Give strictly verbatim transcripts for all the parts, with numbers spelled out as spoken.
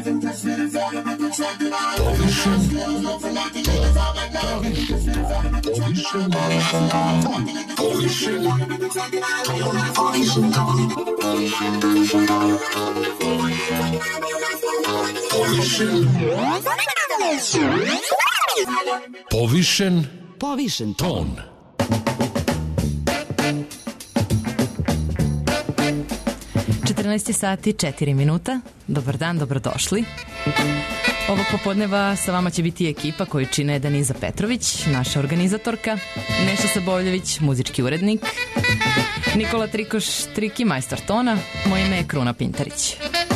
Povišen Povišen ton. četrnaest sati četiri minuta. Dobar dan, dobrodošli. Ovog popodneva sa vama će biti ekipa koju čine Deniza Petrović, naša organizatorka, Neša Sabovljević, muzički urednik, Nikola Trikoš, triki majstor tona, moje ime je Kruna Pintarić.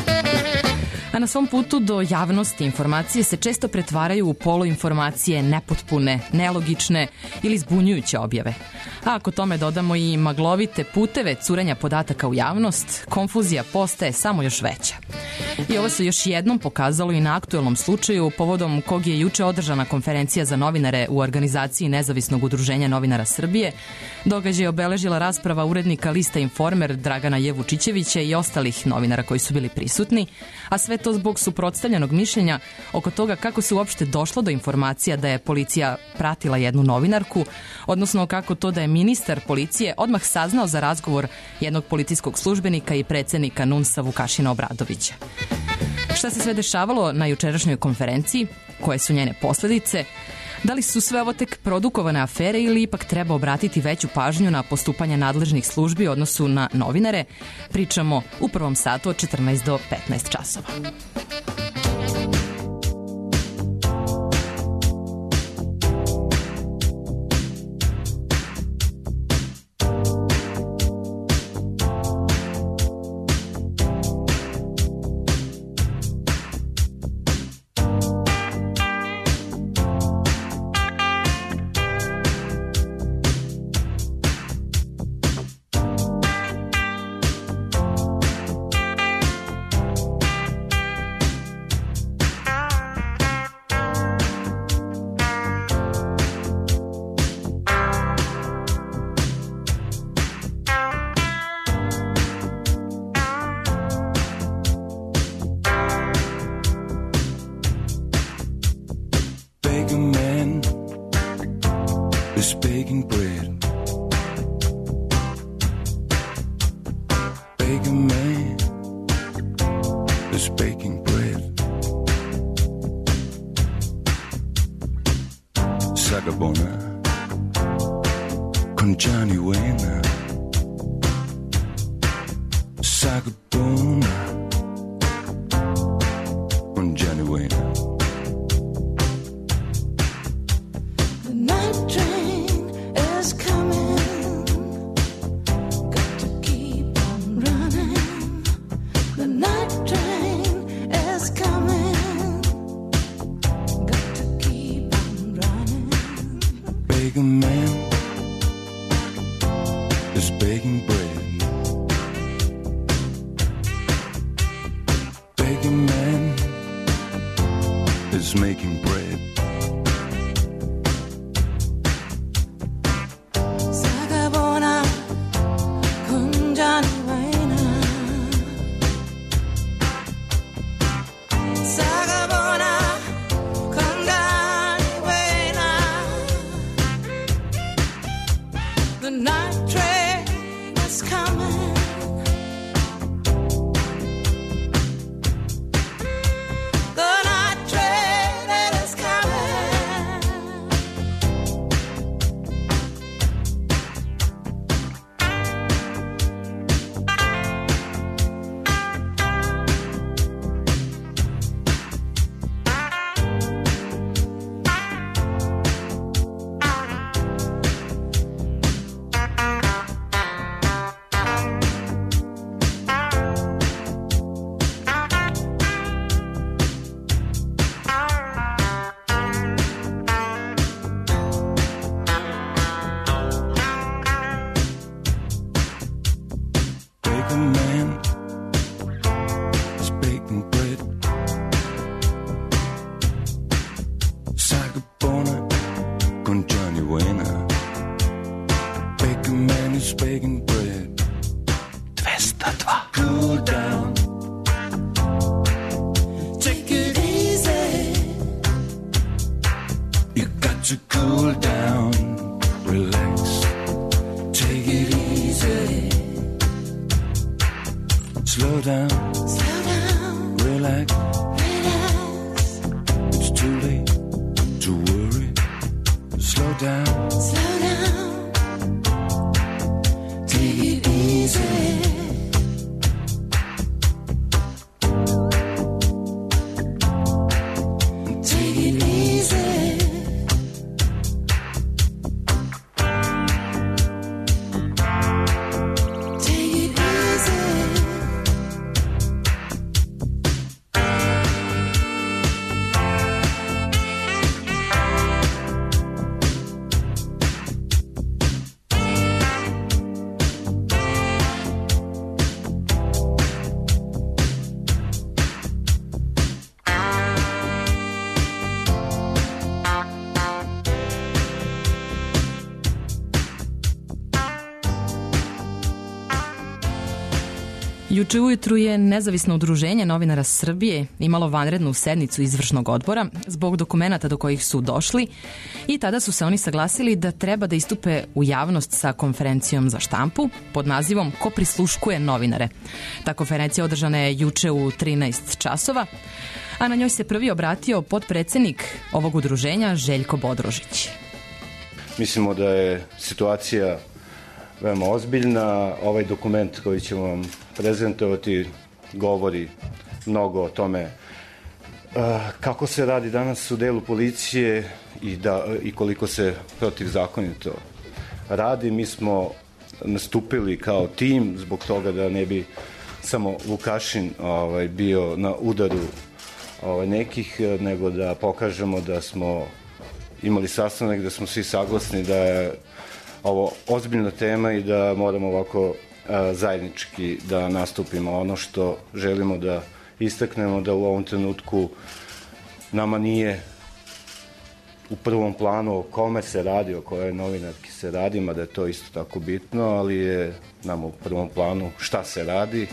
A na svom putu do javnosti informacije se često pretvaraju u poluinformacije nepotpune, nelogične ili zbunjujuće objave. A ako tome dodamo i maglovite puteve curenja podataka u javnost, konfuzija postaje samo još veća. I ovo se još jednom pokazalo i na aktuelnom slučaju povodom kog je juče održana konferencija za novinare u organizaciji Nezavisnog udruženja novinara Srbije. Događaj je obeležila rasprava urednika lista Informer Dragana Jevučićevića i ostalih novinara koji su bili prisutni, a sve to zbog suprotstavljenog mišljenja oko toga kako se uopšte došlo do informacija da je policija pratila jednu novinarku, odnosno kako to da je ministar policije odmah saznao za razgovor jednog policijskog službenika i predsednika N U N S-a Vukašina Obradovića. Šta se sve dešavalo na jučerašnjoj konferenciji? Koje su njene posledice? Da li su sve ovo tek produkovane afere ili ipak treba obratiti veću pažnju na postupanje nadležnih službi u odnosu na novinare? Pričamo u prvom satu od četrnaest do petnaest časova. The night train is coming. Juče ujutru je Nezavisno udruženje novinara Srbije imalo vanrednu sednicu izvršnog odbora zbog dokumenata do kojih su došli i tada su se oni saglasili da treba da istupe u javnost sa konferencijom za štampu pod nazivom Ko prisluškuje novinare. Ta konferencija održana je juče u trinaest časova, a na njoj se prvi obratio potpredsednik ovog udruženja Željko Bodrožić. Mislimo da je situacija veoma ozbiljna. Ovaj dokument koji ćemo vam prezentovati govori mnogo o tome kako se radi danas u delu policije i, da, i koliko se protivzakonito radi. Mi smo nastupili kao tim zbog toga da ne bi samo Vukašin ovaj, bio na udaru ovaj, nekih, nego da pokažemo da smo imali sastanak, da smo svi saglasni da je ovo ozbiljna tema i da moramo ovako a, zajednički da nastupimo. Ono što želimo da istaknemo da u ovom trenutku nama nije u prvom planu o kome se radi, o kojoj novinarki se radi, mada je to isto tako bitno, ali je nama u prvom planu šta se radi.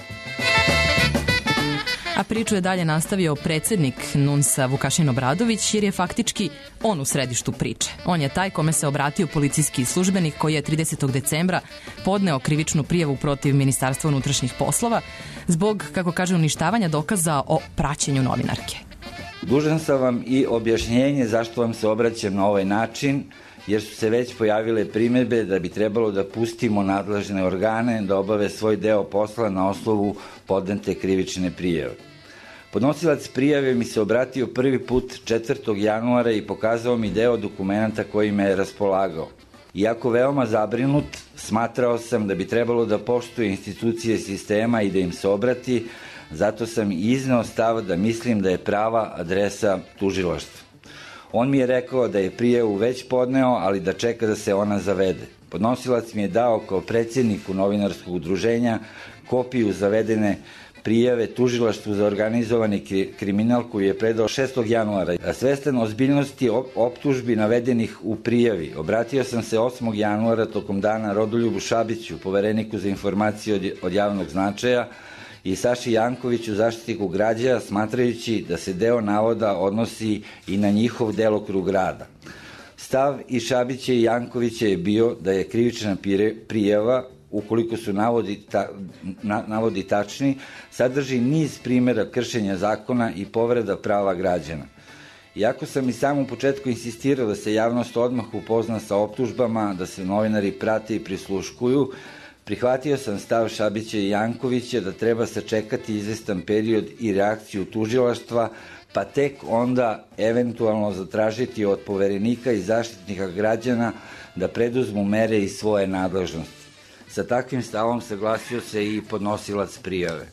A priču je dalje nastavio predsednik NUNS-a Vukašin Obradović, jer je faktički on u središtu priče. On je taj kome se obratio policijski službenik koji je tridesetog decembra podneo krivičnu prijavu protiv Ministarstva unutrašnjih poslova zbog, kako kaže, uništavanja dokaza o praćenju novinarke. Dužan sam vam i objašnjenje zašto vam se obraćam na ovaj način, jer su se već pojavile primedbe da bi trebalo da pustimo nadležne organe da obave svoj deo posla na osnovu podnete krivične prijave. Podnosilac prijave mi se obratio prvi put četvrtog januara i pokazao mi deo dokumenta koji me je raspolagao. Iako veoma zabrinut, smatrao sam da bi trebalo da poštuje institucije sistema i da im se obrati, zato sam izneo stav da mislim da je prava adresa tužilaštva. On mi je rekao da je prijavu već podneo, ali da čeka da se ona zavede. Podnosilac mi je dao kao predsjedniku novinarskog udruženja kopiju zavedene prijave tužilaštvu za organizovani kriminal koji je predao šestog januara. Svestan ozbiljnosti optužbi navedenih u prijavi, obratio sam se osmog januara tokom dana Rodoljubu Šabiću, povereniku za informacije od javnog značaja, i Saši Jankoviću, zaštitniku građana, smatrajući da se deo navoda odnosi i na njihov delokrug rada. Stav i Šabića i Jankovića je bio da je krivična prijava, ukoliko su navodi, ta, na, navodi tačni, sadrži niz primjera kršenja zakona i povreda prava građana. Iako sam i sam u početku insistirao da se javnost odmah upozna sa optužbama, da se novinari prate i prisluškuju, prihvatio sam stav Šabića i Jankovića da treba sačekati izvestan period i reakciju tužilaštva, pa tek onda eventualno zatražiti od poverenika i zaštitnika građana da preduzmu mere iz svoje nadležnosti. Sa takvim stavom saglasio se i podnosilac prijave.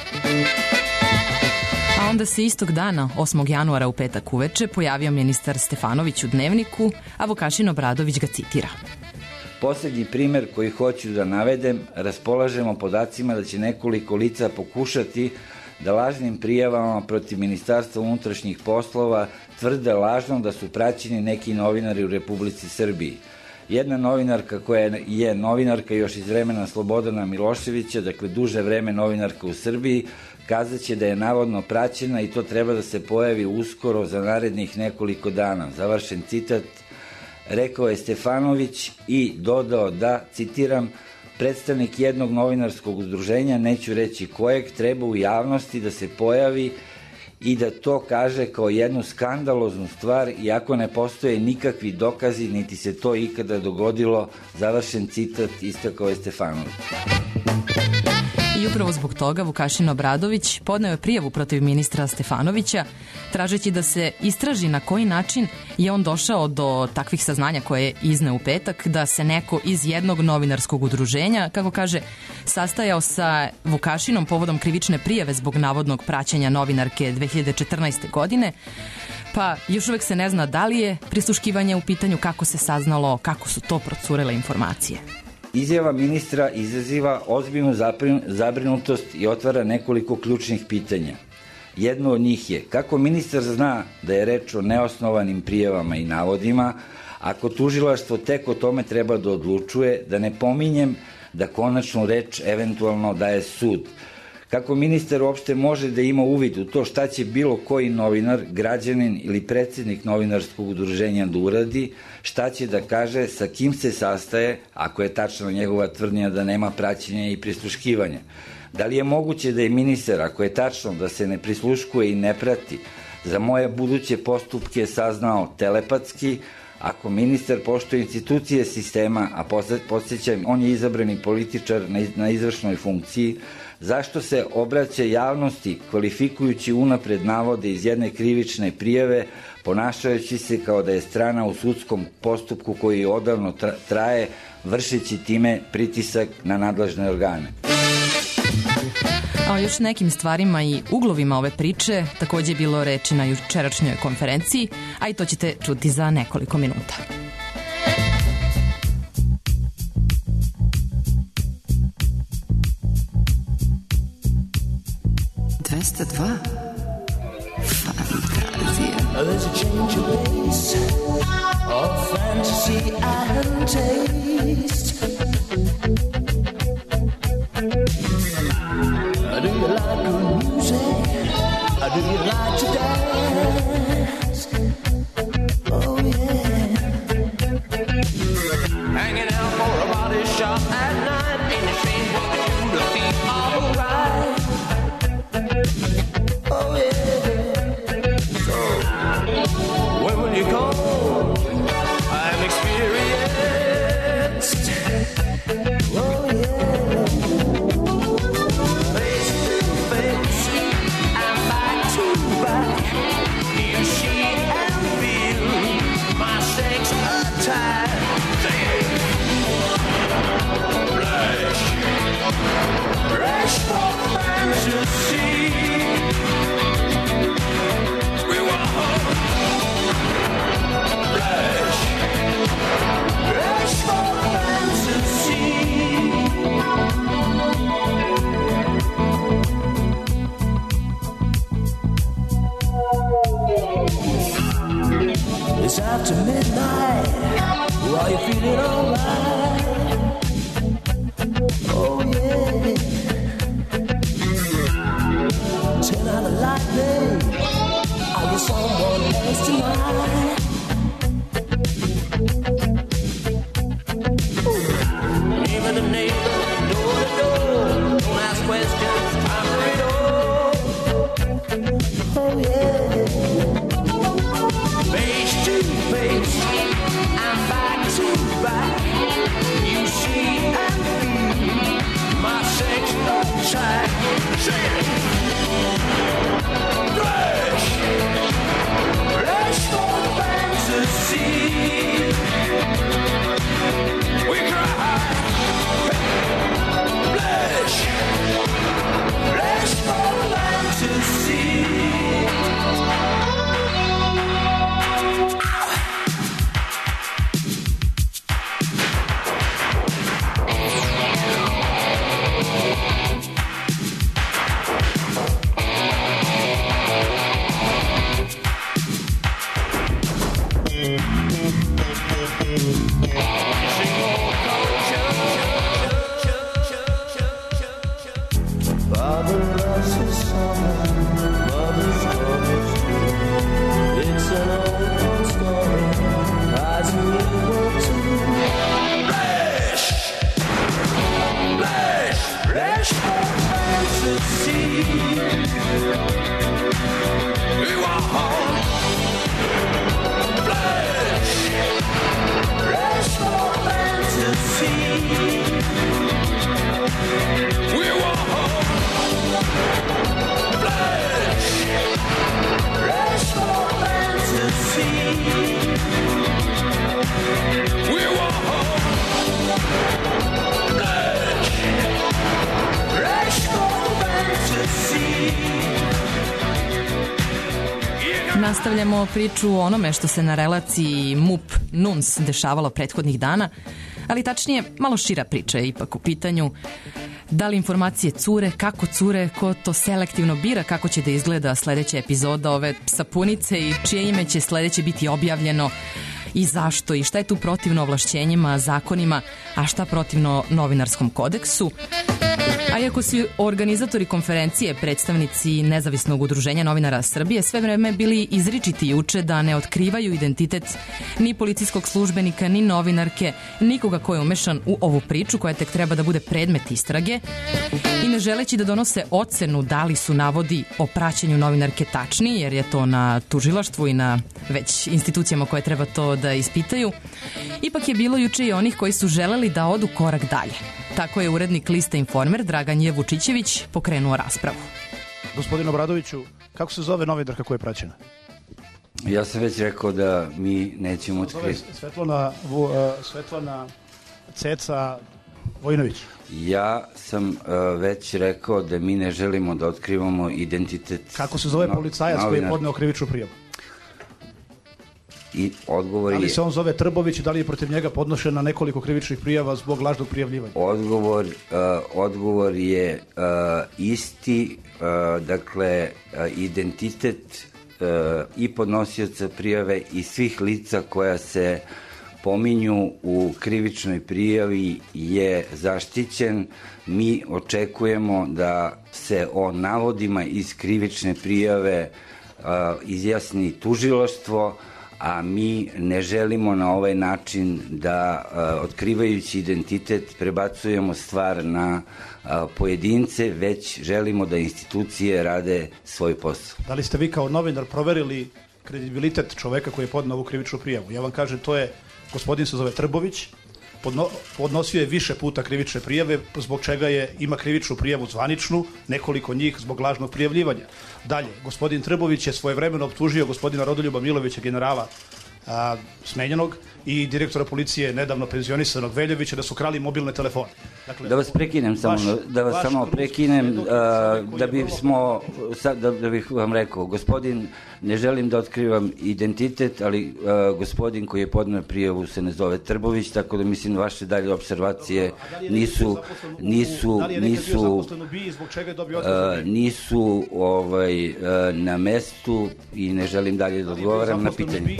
A onda se istog dana, osmog januara u petak uveče, pojavio ministar Stefanović u Dnevniku, a Vukašin Obradović ga citira. Poslednji primer koji hoću da navedem, raspolažemo podacima da će nekoliko lica pokušati da lažnim prijavama protiv Ministarstva unutrašnjih poslova tvrde lažno da su praćeni neki novinari u Republici Srbiji. Jedna novinarka koja je novinarka još iz vremena Slobodana Miloševića, dakle duže vreme novinarka u Srbiji, kazaće da je navodno praćena i to treba da se pojavi uskoro za narednih nekoliko dana. Završen citat, rekao je Stefanović i dodao da, citiram, predstavnik jednog novinarskog udruženja, neću reći kojeg, treba u javnosti da se pojavi i da to kaže kao jednu skandaloznu stvar, iako ne postoje nikakvi dokazi, niti se to ikada dogodilo, završen citat, istakao je Stefanović. I upravo zbog toga Vukašin Obradović podneo je prijavu protiv ministra Stefanovića, tražeći da se istraži na koji način je on došao do takvih saznanja koje je izneo u petak, da se neko iz jednog novinarskog udruženja, kako kaže, sastajao sa Vukašinom povodom krivične prijave zbog navodnog praćenja novinarke dve hiljade četrnaeste. godine, pa još uvek se ne zna da li je prisluškivanje u pitanju, kako se saznalo, kako su to procurele informacije. Izjava ministra izaziva ozbiljnu zabrinutost i otvara nekoliko ključnih pitanja. Jedno od njih je kako ministar zna da je reč o neosnovanim prijavama i navodima, ako tužilaštvo tek o tome treba da odlučuje, da ne pominjem da konačnu reč eventualno daje sud. Kako ministar uopšte može da ima uvid u to šta će bilo koji novinar, građanin ili predsednik novinarskog udruženja da uradi, šta će da kaže, sa kim se sastaje, ako je tačno njegova tvrdnja da nema praćenja i prisluškivanja. Da li je moguće da je ministar, ako je tačno da se ne prisluškuje i ne prati, za moje buduće postupke saznao telepatski, ako ministar poštuje institucije sistema, a podsjećam, on je izabrani političar na izvršnoj funkciji, zašto se obraća javnosti kvalifikujući unapred navode iz jedne krivične prijave, ponašajući se kao da je strana u sudskom postupku koji odavno traje, vršeći time pritisak na nadležne organe? A o još nekim stvarima i uglovima ove priče takođe je bilo reči na jučerašnjoj konferenciji, a i to ćete čuti za nekoliko minuta. dvesta dva Fantazija. There's a change of pace of fantasy and taste. Do you like good music? Do you like to dance? Oh yeah. Hanging out for a body shop at night, ain't the same what they do to feel alright. Oh yeah. So when will you come? I'm experienced. Oh yeah. Rush for fantasy. We want rush, rush for fantasy. It's after midnight. Are you feeling alright? Oh yeah. Turn on the light, babe. Are you someone else tonight? Neighbor to neighbor, door to door. Don't ask questions, time for it all. Oh yeah. Face to face, I'm back to back. You see and feel my sex attack. Say it. Rush, rush for fantasy. We cry, blush, rush for fantasy. Nastavljamo priču o onome što se na relaciji M U P N U N S dešavalo prethodnih dana, ali tačnije malo šira priča je ipak u pitanju. Da li informacije cure, kako cure, ko to selektivno bira, kako će da izgleda sledeća epizoda ove sapunice i čije ime će sledeće biti objavljeno i zašto i šta je tu protivno ovlašćenjima, zakonima, a šta protivno novinarskom kodeksu. A iako su organizatori konferencije, predstavnici Nezavisnog udruženja novinara Srbije, sve vreme bili izričiti juče da ne otkrivaju identitet ni policijskog službenika, ni novinarke, nikoga ko je umešan u ovu priču koja tek treba da bude predmet istrage, i ne želeći da donose ocenu da li su navodi o praćenju novinarke tačni, jer je to na tužilaštvu i na već institucijama koje treba to da ispitaju, ipak je bilo juče i onih koji su želeli da odu korak dalje. Tako je urednik lista Informer Dragan J. Vučićević pokrenuo raspravu. Gospodin Obradoviću, kako se zove novinarka koja je praćena? Ja sam već rekao da mi nećemo otkriti. Svetlana, uh, Svetlana Ceca Vojinović. Ja sam uh, već rekao da mi ne želimo da otkrivamo identitet. Kako se zove policajac koji je podneo krivičnu prijavu? I odgovor je... Da li se on zove Trbović i da li je protiv njega podnošena nekoliko krivičnih prijava zbog lažnog prijavljivanja? Odgovor, uh, odgovor je uh, isti, uh, dakle, uh, identitet uh, i podnosioca prijave i svih lica koja se pominju u krivičnoj prijavi je zaštićen. Mi očekujemo da se o navodima iz krivične prijave uh, izjasni tužilaštvo, a mi ne želimo na ovaj način da, uh, otkrivajući identitet, prebacujemo stvar na uh, pojedince, već želimo da institucije rade svoj posao. Da li ste vi kao novinar proverili kredibilitet čoveka koji je podneo ovu krivičnu prijavu? Ja vam kažem, to je, gospodin se zove Trbović, podno, podnosio je više puta krivične prijave, zbog čega je, ima krivičnu prijavu zvaničnu, nekoliko njih zbog lažnog prijavljivanja. Dalje, gospodin Trbović je svojevremeno optužio gospodina Rodoljuba Milovića, generala a, smenjenog, i direktora policije nedavno penzionisanog Veljovića, da su krali mobilne telefone. Dakle, da vas prekinem samo, vaš, da vas samo prekinem, a, da bismo, da, da bih vam rekao, gospodin, ne želim da otkrivam identitet, ali a, gospodin koji je podneo prijavu se ne zove Trbović, tako da mislim da vaše dalje observacije nisu, nisu, nisu, a, nisu ovaj, a, na mestu i ne želim dalje da odgovaram na pitanje.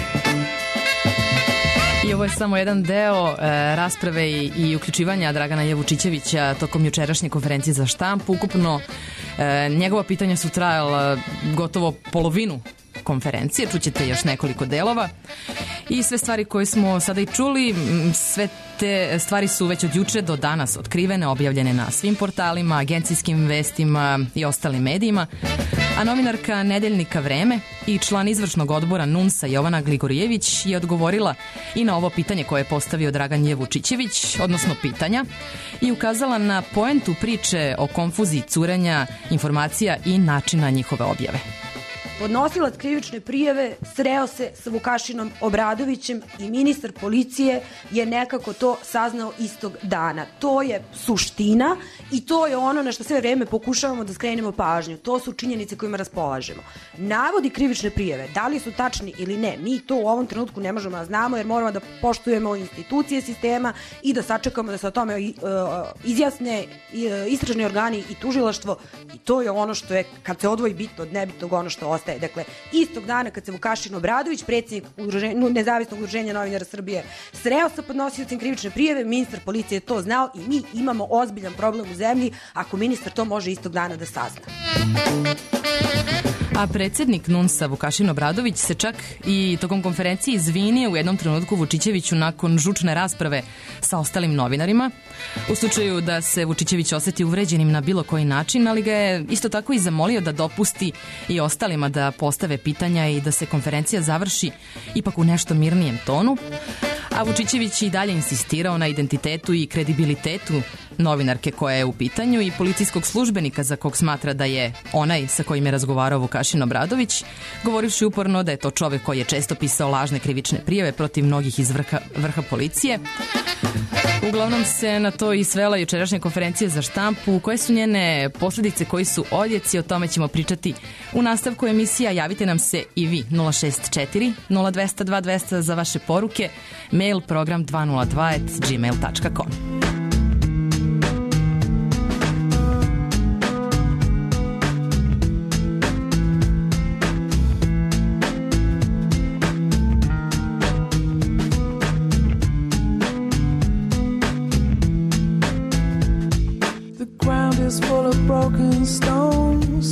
I ovo je samo jedan deo e, rasprave i, i uključivanja Dragana J. Vučićevića tokom jučerašnje konferencije za štampu. Ukupno e, njegova pitanja su trajala gotovo polovinu konferencije, čućete još nekoliko delova, i sve stvari koje smo sada i čuli, sve te stvari su već od juče do danas otkrivene, objavljene na svim portalima, agencijskim vestima i ostalim medijima, a novinarka nedeljnika Vreme i član izvršnog odbora N U N S-a Jovana Gligorijević je odgovorila i na ovo pitanje koje je postavio Dragan J. Vučićević, odnosno pitanja, i ukazala na poentu priče o konfuziji curenja informacija i načina njihove objave. Podnosilac krivične prijave sreo se sa Vukašinom Obradovićem i ministar policije je nekako to saznao istog dana. To je suština i to je ono na što sve vreme pokušavamo da skrenemo pažnju. To su činjenice kojima raspolažemo. Navodi krivične prijave, da li su tačni ili ne, mi to u ovom trenutku ne možemo da znamo, jer moramo da poštujemo institucije sistema i da sačekamo da se o tome uh, izjasne uh, istražni organi i tužilaštvo, i to je ono što je, kad se odvoji bitno od nebitnog, ono što ostaje. Dakle, istog dana kad se Vukašin Obradović, predsjednik udruženja, Nezavisnog udruženja novinara Srbije, sreo sa podnosiocem krivične prijave, ministar policije je to znao i mi imamo ozbiljan problem u zemlji ako ministar to može istog dana da sazna. A predsjednik N U N S-a Vukašin Obradović se čak i tokom konferencije izvinio u jednom trenutku Vučićeviću nakon žučne rasprave sa ostalim novinarima, u slučaju da se Vučićević oseti uvređenim na bilo koji način, ali ga je isto tako i zamolio da dopusti i ostalima da postave pitanja i da se konferencija završi ipak u nešto mirnijem tonu. A Vučićević i dalje insistirao na identitetu i kredibilitetu novinarke koja je u pitanju i policijskog službenika za kog smatra da je onaj sa kojim je razgovarao Vukašin Obradović, govorivši uporno da je to čovek koji je često pisao lažne krivične prijave protiv mnogih iz vrha, vrha policije. Uglavnom se na to i svela jučerašnja konferencija za štampu. Koje su njene posljedice, koji su odjeci, o tome ćemo pričati u nastavku emisija. Javite nam se i vi nula šest četiri nula dva zero dva dva zero zero za vaše poruke, mail program dva nula dva at gmail tačka com. Ground broken stones.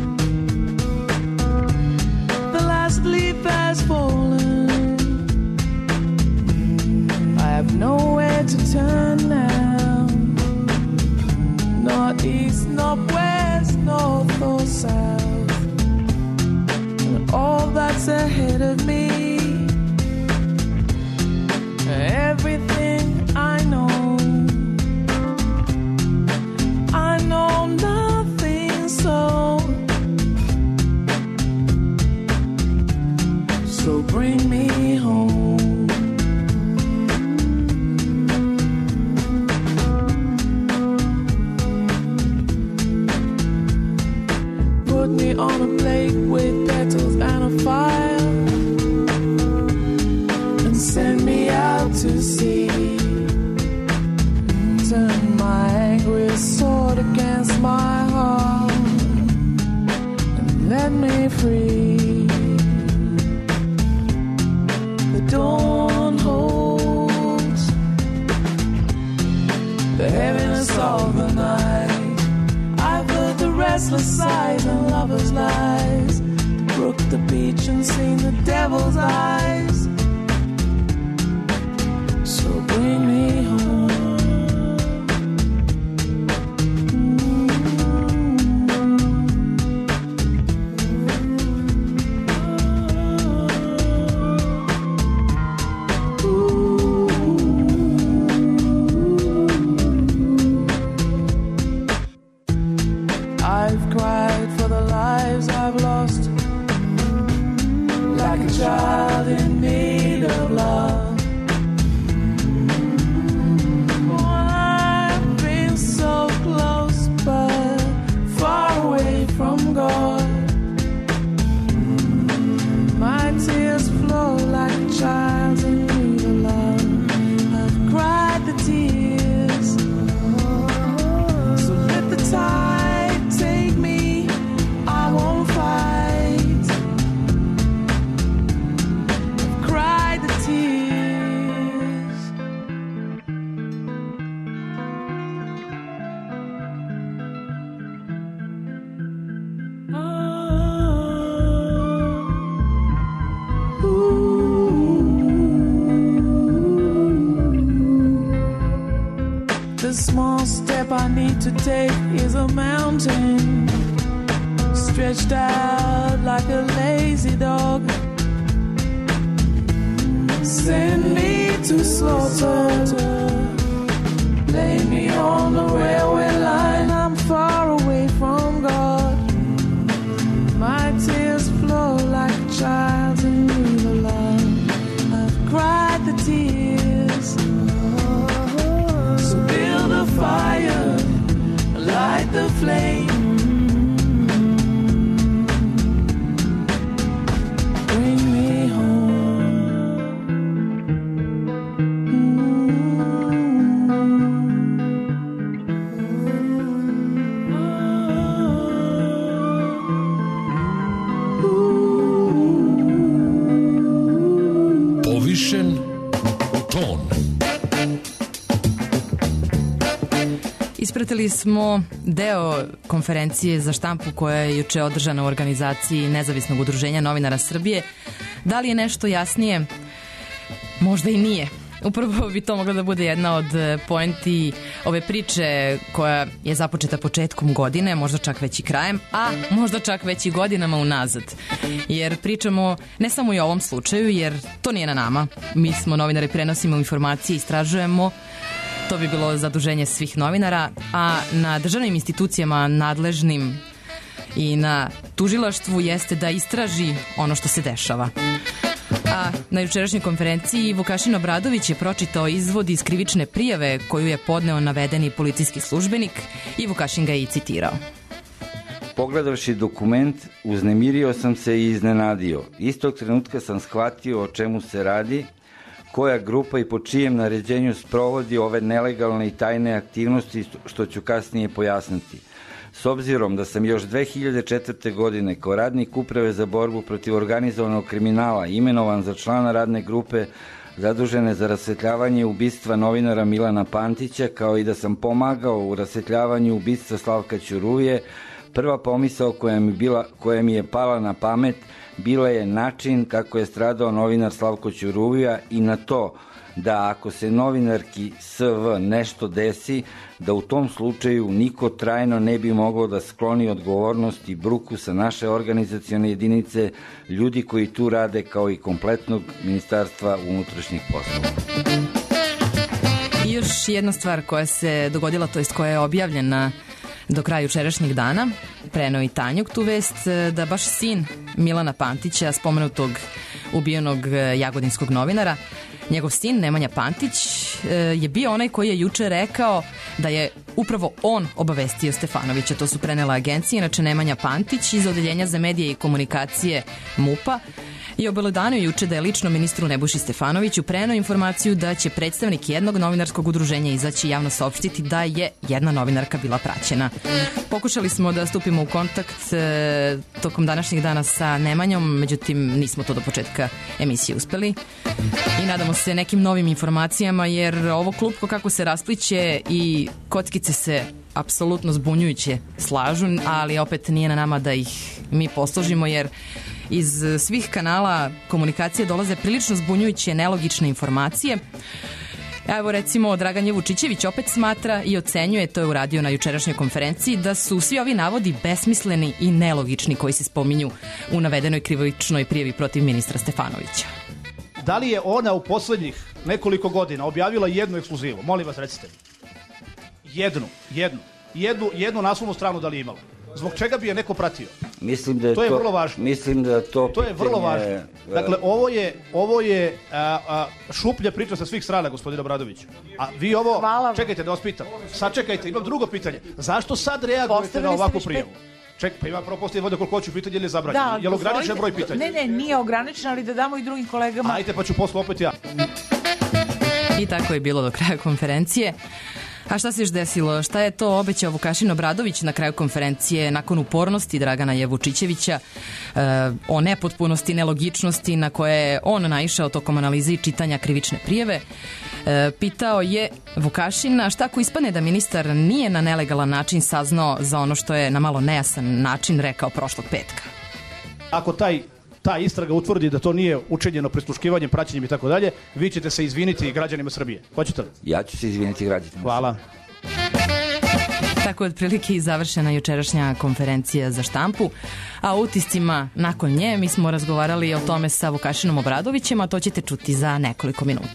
The last leaf has fallen. I have nowhere to turn now. Not east, not west, north or south. And all that's ahead of me, everything I know, I know nothing, so so bring me home. Put me on a plate with petals and a fire, and send me out to sea. Turn my angry sword against my heart and let me free. The dawn holds the heaviness of the night. I've heard the restless sighs and lovers' lies, the brook, the beach, and seen the devil's eyes. So bring me home. I've cried for the lives I've lost, like a child in need of love. Oh, I've been so close, but far away from God. My tears flow like a child's in need of love. I've cried the tears, so let the tide take me. I won't fight. I've cried the tears. Ah. Ooh. The small step I need to take is a mountain, stretched out like a lazy dog. Send me to slaughter, lay me on the railway line. I'm far away from God. My tears flow like a child's in need of love. I've cried the tears, so build a fire, light the flame. Bring me home. Povišen ton. Ispratili smo deo konferencije za štampu koja je juče održana u organizaciji Nezavisnog udruženja novinara Srbije. Da li je nešto jasnije? Možda i nije. Upravo bi to mogla da bude jedna od poenti ove priče koja je započeta početkom godine, možda čak već i krajem, a možda čak već i godinama unazad. Jer pričamo ne samo i o ovom slučaju, jer to nije na nama. Mi smo novinari, prenosimo informacije, istražujemo. To bi bilo zaduženje svih novinara, a na državnim institucijama nadležnim i na tužilaštvu jeste da istraži ono što se dešava. A na jučerašnjoj konferenciji Vukašin Obradović je pročitao izvod iz krivične prijave koju je podneo navedeni policijski službenik i Vukašin ga je i citirao. Pogledavši dokument, uznemirio sam se i iznenadio. Istog trenutka sam shvatio o čemu se radi, koja grupa i po čijem naređenju sprovodi ove nelegalne i tajne aktivnosti, što ću kasnije pojasniti. S obzirom da sam još dve hiljade četvrte. godine kao radnik Uprave za borbu protiv organizovanog kriminala imenovan za člana radne grupe zadužene za rasvetljavanje ubistva novinara Milana Pantića, kao i da sam pomagao u rasvetljavanju ubistva Slavka Ćuruvije, prva pomisao koja mi, bila, koja mi je pala na pamet bila je način kako je stradao novinar Slavko Ćuruvija i na to da ako se novinarki S V nešto desi, da u tom slučaju niko trajno ne bi mogao da skloni odgovornost i bruku sa naše organizacione jedinice, ljudi koji tu rade, kao i kompletnog Ministarstva unutrašnjih poslova. I još jedna stvar koja se dogodila, to jest koja je objavljena do kraja jučerašnjeg dana, preneo i Tanjuk tu vest, da baš sin Milana Pantića, spomenutog ubijenog jagodinskog novinara, njegov sin Nemanja Pantić je bio onaj koji je juče rekao da je upravo on obavestio Stefanovića. To su prenela agencije. Inače, Nemanja Pantić iz Odeljenja za medije i komunikacije MUP-a i obelodanio juče da je lično ministru Nebojši Stefanoviću preneo informaciju da će predstavnik jednog novinarskog udruženja izaći javno saopštiti da je jedna novinarka bila praćena. Pokušali smo da stupimo u kontakt e, tokom današnjeg dana sa Nemanjom, međutim nismo to do početka emisije uspeli i nadamo se nekim novim informacijama, jer ovo klupko kako se raspliće i kockice se apsolutno zbunjujuće slažu, ali opet nije na nama da ih mi posložimo, jer iz svih kanala komunikacije dolaze prilično zbunjujuće, nelogične informacije. Evo recimo Dragan J. Vučićević opet smatra i ocenjuje, to je uradio na jučerašnjoj konferenciji, da su svi ovi navodi besmisleni i nelogični koji se spominju u navedenoj krivičnoj prijavi protiv ministra Stefanovića. Da li je ona u poslednjih nekoliko godina objavila jednu ekskluzivu? Molim vas, recite mi. Jednu, jednu. Jednu, jednu naslovnu stranu da li je imala? Zbog čega bi je neko pratio? Mislim da je to je to, vrlo važno. Mislim da to, to je vrlo važno. Dakle, ovo je, ovo je a, a, šuplja priča sa svih strana, gospodine Obradoviću. A vi ovo, Hvala. Čekajte da vas pitam. Sačekajte, imam drugo pitanje. Zašto sad reagujete na ovakvu prijavu? Ček, pa ima prvo postaviti vode koliko hoću pitanje ili je zabranjeno? Da, je li ograničen broj pitanja? Ne, ne, nije ograničen, ali da damo i drugim kolegama. Ajde, pa ću posle opet ja. I tako je bilo do kraja konferencije. A šta se još desilo? Šta je to obećao Vukašin Obradović na kraju konferencije nakon upornosti Dragana J. Vučićevića e, o nepotpunosti, nelogičnosti na koje je on naišao tokom analize i čitanja krivične prijeve? E, pitao je Vukašin, a šta ako ispane da ministar nije na nelegalan način saznao za ono što je na malo nejasan način rekao prošlog petka? Ako taj ta istraga utvrdi da to nije učinjeno prisluškivanjem, praćenjem i tako dalje, vi ćete se izviniti građanima Srbije. Hoćete li? Ja ću se izviniti građanima. Hvala. Tako je otprilike i završena jučerašnja konferencija za štampu, a o utiscima nakon nje mi smo razgovarali o tome sa Vukašinom Obradovićem, a to ćete čuti za nekoliko minuta.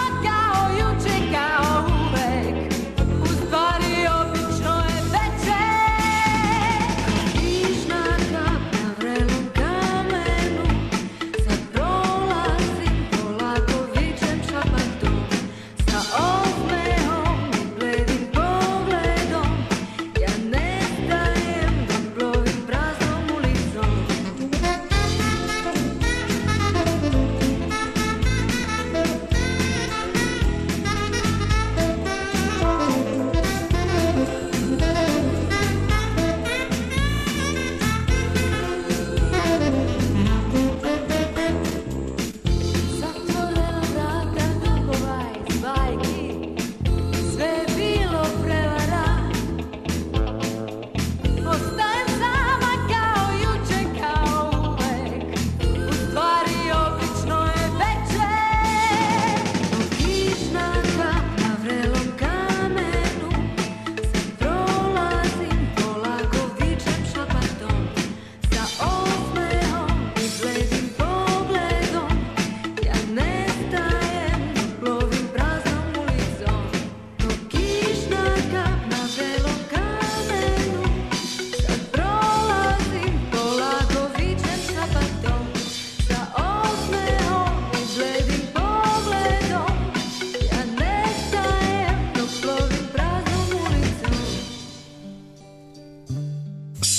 Ostajem sama kao juče, kao uvek. U stvari obično je veče.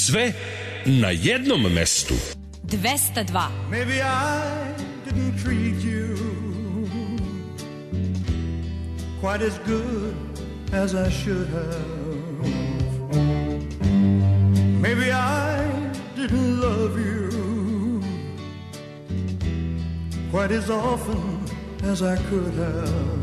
Sve na jednom mestu. dvesta dva. Maybe I didn't treat you quite as good as I should have. Maybe I didn't love you quite as often as I could have.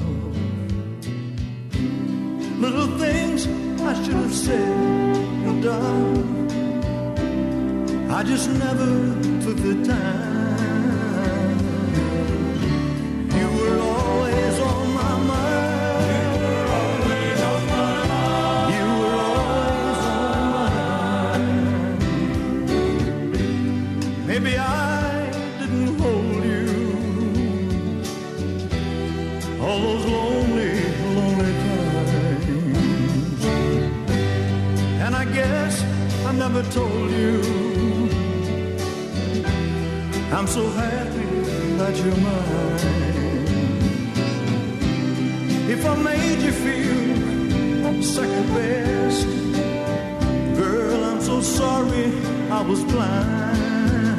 Little things I should have said and done, I just never took the time. You were always on my mind. You were always on my mind. Maybe I didn't hold you all those lonely, lonely times. And I guess I never told you I'm so happy that you're mine. If I made you feel second best, girl, I'm so sorry I was blind.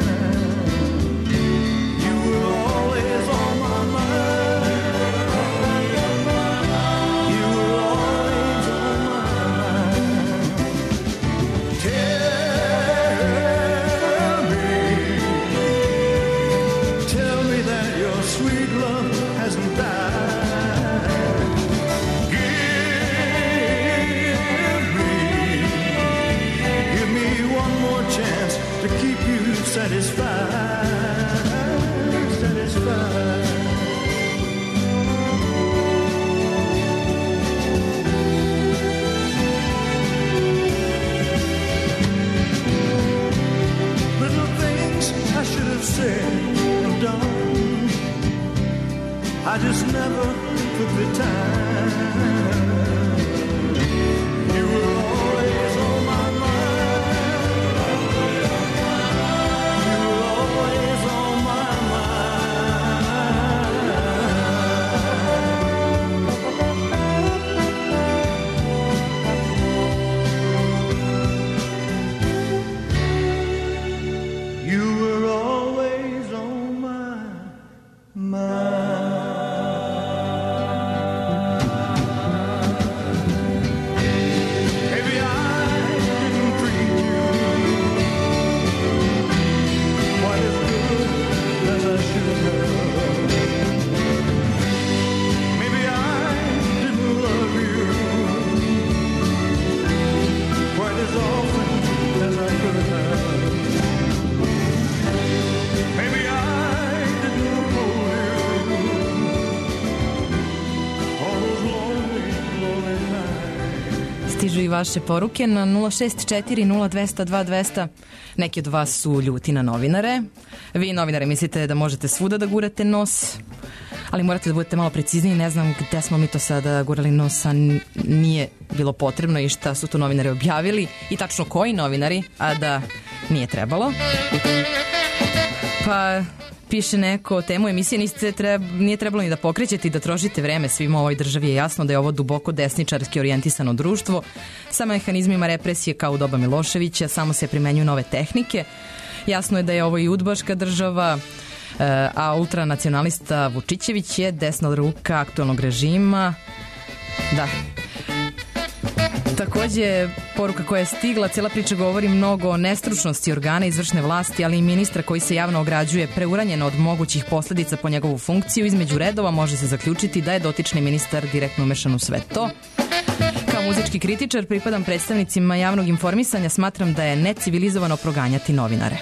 You were always on my mind. You were always on my mind. Tell sweet love hasn't died. Give me, give me one more chance to keep you satisfied, satisfied. Little things I should have said and done, I just never took the time. You were always on my mind. You were always on my mind. You were always on my mind. Stižu i vaše poruke na nula šest četiri nula dva zero dva dva zero zero. Neki od vas su ljuti na novinare. Vi novinare mislite da možete svuda da gurate nos, ali morate da budete malo precizniji. Ne znam gde smo mi to sada gurali nos, a nije bilo potrebno i šta su to novinari objavili i tačno koji novinari, a da nije trebalo. Pa piše neko, temu emisije niste treb, nije trebalo ni da pokrećete i da trošite vreme. Svima u ovoj državi je jasno da je ovo duboko desničarski orijentisano društvo sa mehanizmima represije kao u doba Miloševića, samo se primenjuju nove tehnike. Jasno je da je ovo i udbaška država, a ultranacionalista Vučićević je desna ruka aktualnog režima. Da. Takođe, poruka koja je stigla, cijela priča govori mnogo o nestručnosti organa izvršne vlasti, ali i ministra koji se javno ograđuje preuranjeno od mogućih posledica po njegovu funkciju. Između redova može se zaključiti da je dotični ministar direktno umešan u sve to. Kao muzički kritičar pripadam predstavnicima javnog informisanja, smatram da je necivilizovano proganjati novinare.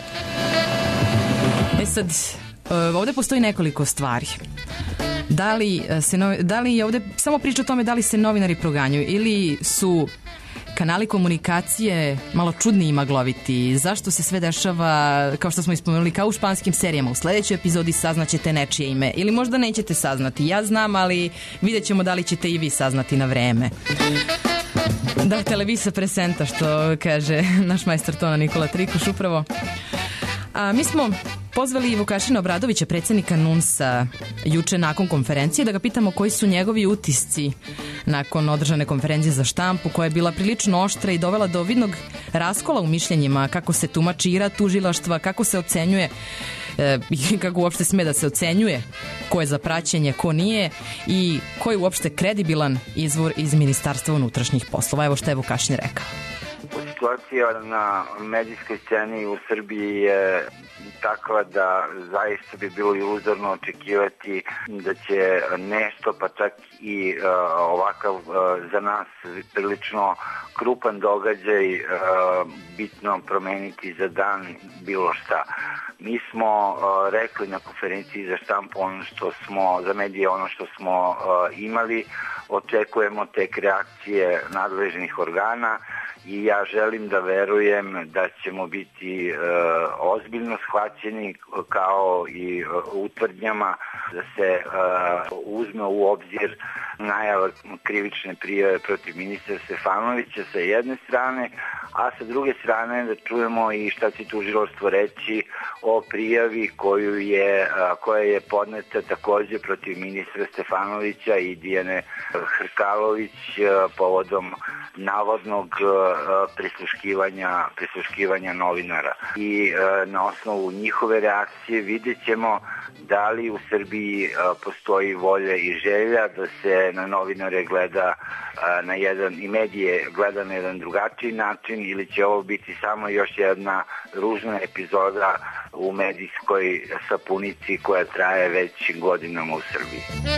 E sad, ovde postoji nekoliko stvari. Da li, se, da li je ovde samo priča o tome da li se novinari proganjaju ili su kanali komunikacije malo čudni i magloviti? Zašto se sve dešava, kao što smo ispomenuli, kao u španskim serijama? U sledećoj epizodi saznaćete nečije ime ili možda nećete saznati. Ja znam, ali vidjet ćemo da li ćete i vi saznati na vreme. Da, televisa presenta, što kaže naš majstor tona Nikola Trikuš upravo. A mi smo pozvali Vukašina Obradovića, predsjednika N U N S-a, juče nakon konferencije, da ga pitamo koji su njegovi utisci nakon održane konferencije za štampu koja je bila prilično oštra i dovela do vidnog raskola u mišljenjima kako se tumači i rad tužilaštva, kako se ocenjuje i kako uopšte sme da se ocenjuje ko je za praćenje, ko nije i ko je uopšte kredibilan izvor iz Ministarstva unutrašnjih poslova. Evo što je Vukašin rekao. Situacija na medijskoj sceni u Srbiji je takva da zaista bi bilo iluzorno očekivati da će nešto, pa čak i uh, ovakav uh, za nas prilično krupan događaj uh, bitno promeniti za dan bilo šta. Mi smo uh, rekli na konferenciji za štampu ono što smo, za medije ono što smo uh, imali, očekujemo tek reakcije nadležnih organa i ja želim da verujem da ćemo biti e, ozbiljno shvaćeni kao i e, u tvrdnjama da se e, uzme u obzir najava krivične prijave protiv ministra Stefanovića sa jedne strane, a sa druge strane da čujemo i šta će tužilaštvo reći o prijavi koju je, koja je podneta takođe protiv ministra Stefanovića i Dijane Hrkalović povodom navodnog prisluškivanja, prisluškivanja novinara. I na osnovu njihove reakcije vidjet ćemo da li u Srbiji postoji volja i želja da se na novinare gleda na jedan, i medije gleda na jedan drugačiji način ili će ovo biti samo još jedna ružna epizoda u medijskoj sapunici koja traje već godinama u Srbiji.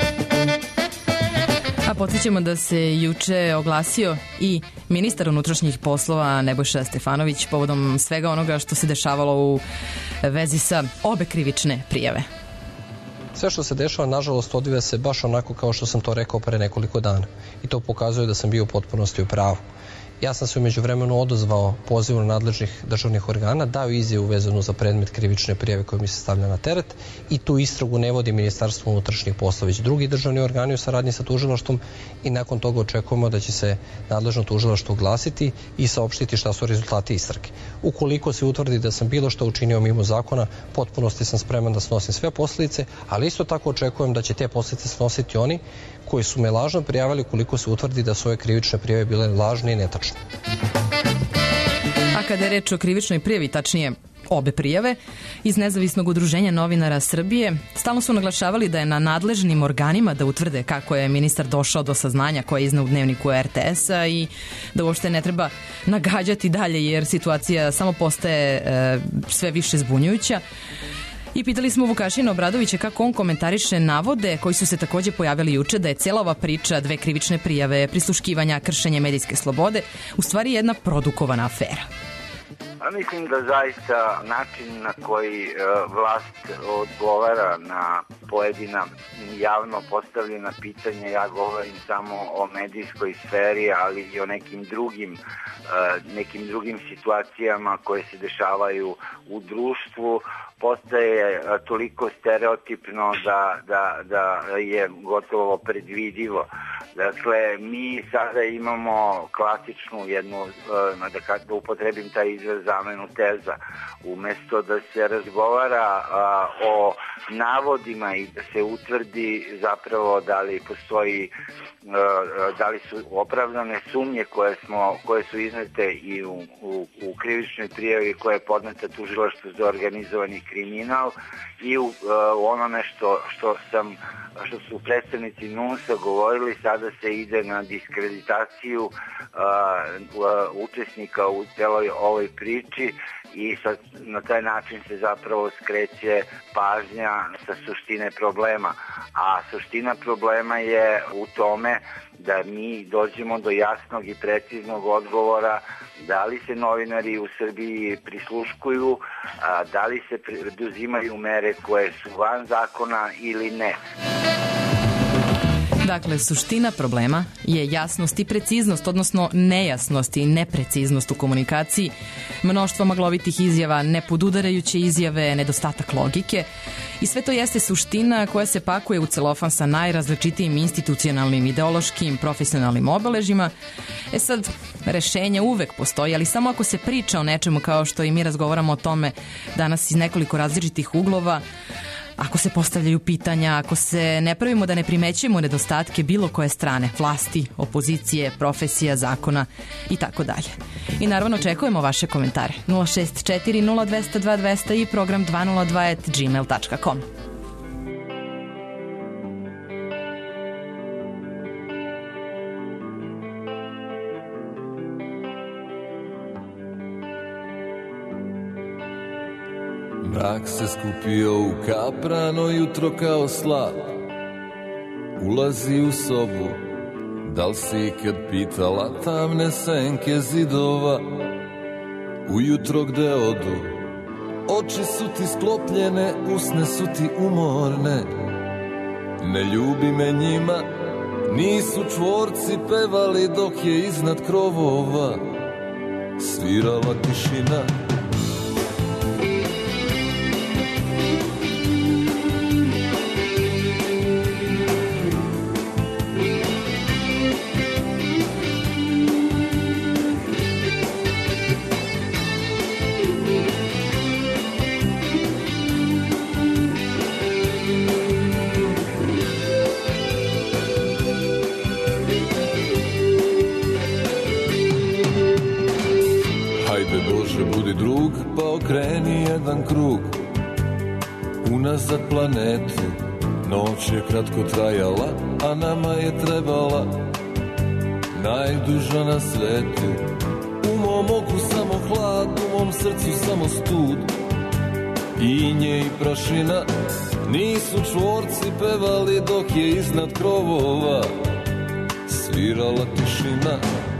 A podsjećamo da se juče oglasio i ministar unutrašnjih poslova Nebojša Stefanović povodom svega onoga što se dešavalo u vezi sa obe krivične prijave. Sve što se dešava, nažalost, odvija se baš onako kao što sam to rekao pre nekoliko dana. I to pokazuje da sam bio u potpunosti u pravu. Ja sam se umeđu vremenu odozvao pozivu nadležnih državnih organa, dao izjavu vezanu za predmet krivične prijave koja mi se stavlja na teret i tu istragu ne vodi Ministarstvo unutrašnjih poslova, već drugi državni organi u saradnji sa tužilaštvom i nakon toga očekujemo da će se nadležno tužilaštvo oglasiti i saopštiti šta su rezultati istrage. Ukoliko se utvrdi da sam bilo što učinio mimo zakona, potpunosti sam spreman da snosim sve posljedice, ali isto tako očekujem da će te posljedice snositi oni koji su me lažno prijavili koliko se utvrdi da su ove krivične prijave bile lažne i netačne. A kada je reč o krivičnoj prijavi, tačnije obe prijave, iz Nezavisnog udruženja novinara Srbije, stalno su naglašavali da je na nadležnim organima da utvrde kako je ministar došao do saznanja koje je izneo u dnevniku er te es-a i da uopšte ne treba nagađati dalje jer situacija samo postaje e, sve više zbunjujuća. I pitali smo Vukašina Obradovića kako on komentariše navode koji su se takođe pojavili juče da je cijela ova priča, dve krivične prijave, prisluškivanja, kršenje medijske slobode, u stvari jedna produkovana afera. A mislim da zaista način na koji e, vlast odgovara na pojedina javno postavljena pitanja, ja govorim samo o medijskoj sferi, ali i o nekim drugim, e, nekim drugim situacijama koje se dešavaju u društvu, postaje toliko stereotipno da, da, da je gotovo predvidivo. Dakle, mi sada imamo klasičnu jednu, da, da upotrebim taj izraz, zamenu teza. Umesto da se razgovara a, o navodima i da se utvrdi zapravo da li postoji, a, da li su opravdane sumnje koje, smo, koje su iznete i u, u, u krivičnoj prijavi koja je podneta tužilaštvu za organizovani kriminal i u, a, u onome što, što sam što su predstavnici N U N S-a govorili, sada se ide na diskreditaciju uh, uh, učesnika u celoj ovoj priči i sad, na taj način se zapravo skreće pažnja sa suštine problema. A suština problema je u tome da mi dođemo do jasnog i preciznog odgovora da li se novinari u Srbiji prisluškuju, a, da li se preduzimaju mere koje su van zakona ili ne. Dakle, suština problema je jasnost i preciznost, odnosno nejasnost i nepreciznost u komunikaciji, mnoštvo maglovitih izjava, nepodudarajuće izjave, nedostatak logike i sve to jeste suština koja se pakuje u celofan sa najrazličitijim institucionalnim, ideološkim, profesionalnim obeležima. E sad, rešenje uvek postoji, ali samo ako se priča o nečemu kao što i mi razgovaramo o tome danas iz nekoliko različitih uglova, ako se postavljaju pitanja, ako se ne pravimo da ne primećujemo nedostatke bilo koje strane, vlasti, opozicije, profesija, zakona i tako dalje. I naravno očekujemo vaše komentare. nula šest četiri nula dva zero dva dva zero zero i program dvesta dva at gmail dot com. Mrak se skupio u kaprano jutro kao slap. Ulazi u sobu, da li si ikad pitala tamne senke zidova? Ujutro gde odu, oči su ti sklopljene, usne su ti umorne. Ne ljubi me njima, nisu čvorci pevali dok je iznad krovova svirala tišina. Budi drug, pa okreni jedan krug unazad planetu. Noć je kratko trajala, a nama je trebala najduža na svetu. U mom oku samo hlad, u mom srcu samo stud. Inje i prašina, nisu čvorci pevali dok je iznad krovova svirala tišina.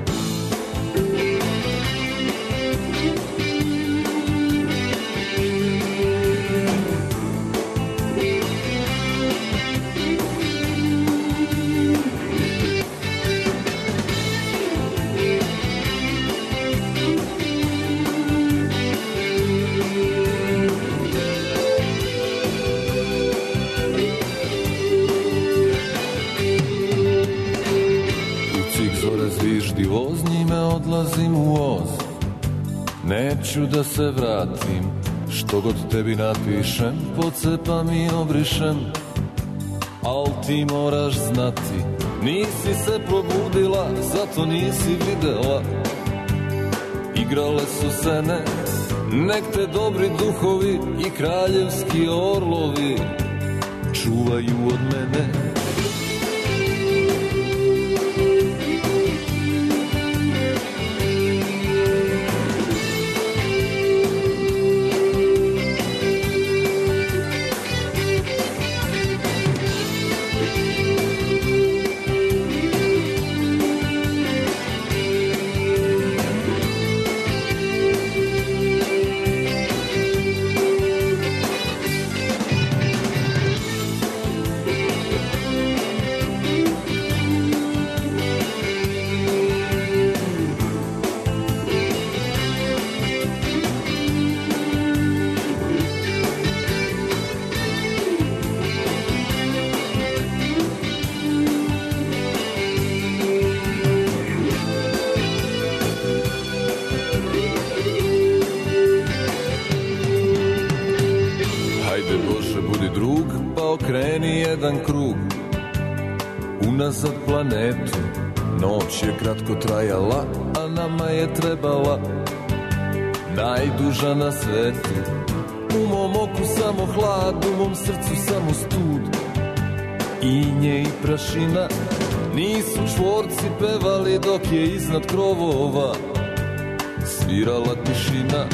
Odlazim u voz, neću da se vratim, što god tebi napišem, pocepam i obrišem. Al ti moraš znati, nisi se probudila, zato nisi videla. Igrale su sene, nek te dobri duhovi i kraljevski orlovi čuvaju od mene. Kreni jedan krug unazad planetu. Noć je kratko trajala, a nama je trebala najduža na svetu. U mom oku samo hlad, u mom srcu samo stud. Inje i prašina, nisu čvorci pevali dok je iznad krovova svirala tišina.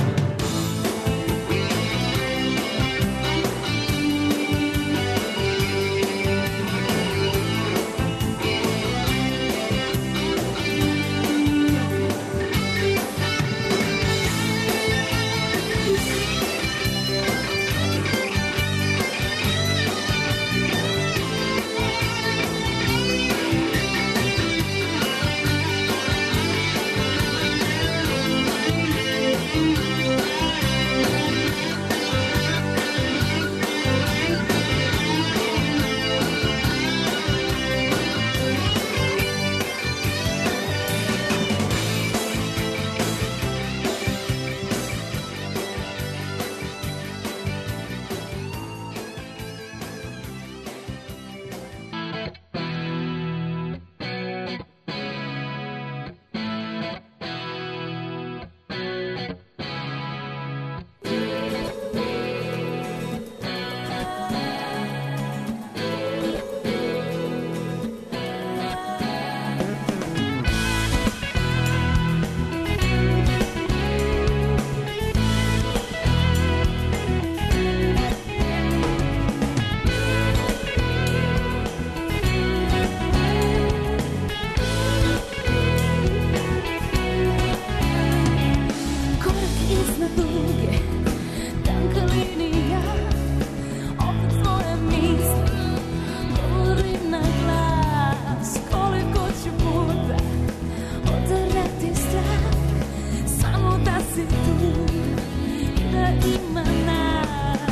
iznad duge tanka linija, opet svoje misli govorim na glas. Koliko ću puta oderati strah, samo da si tu i da ima nas.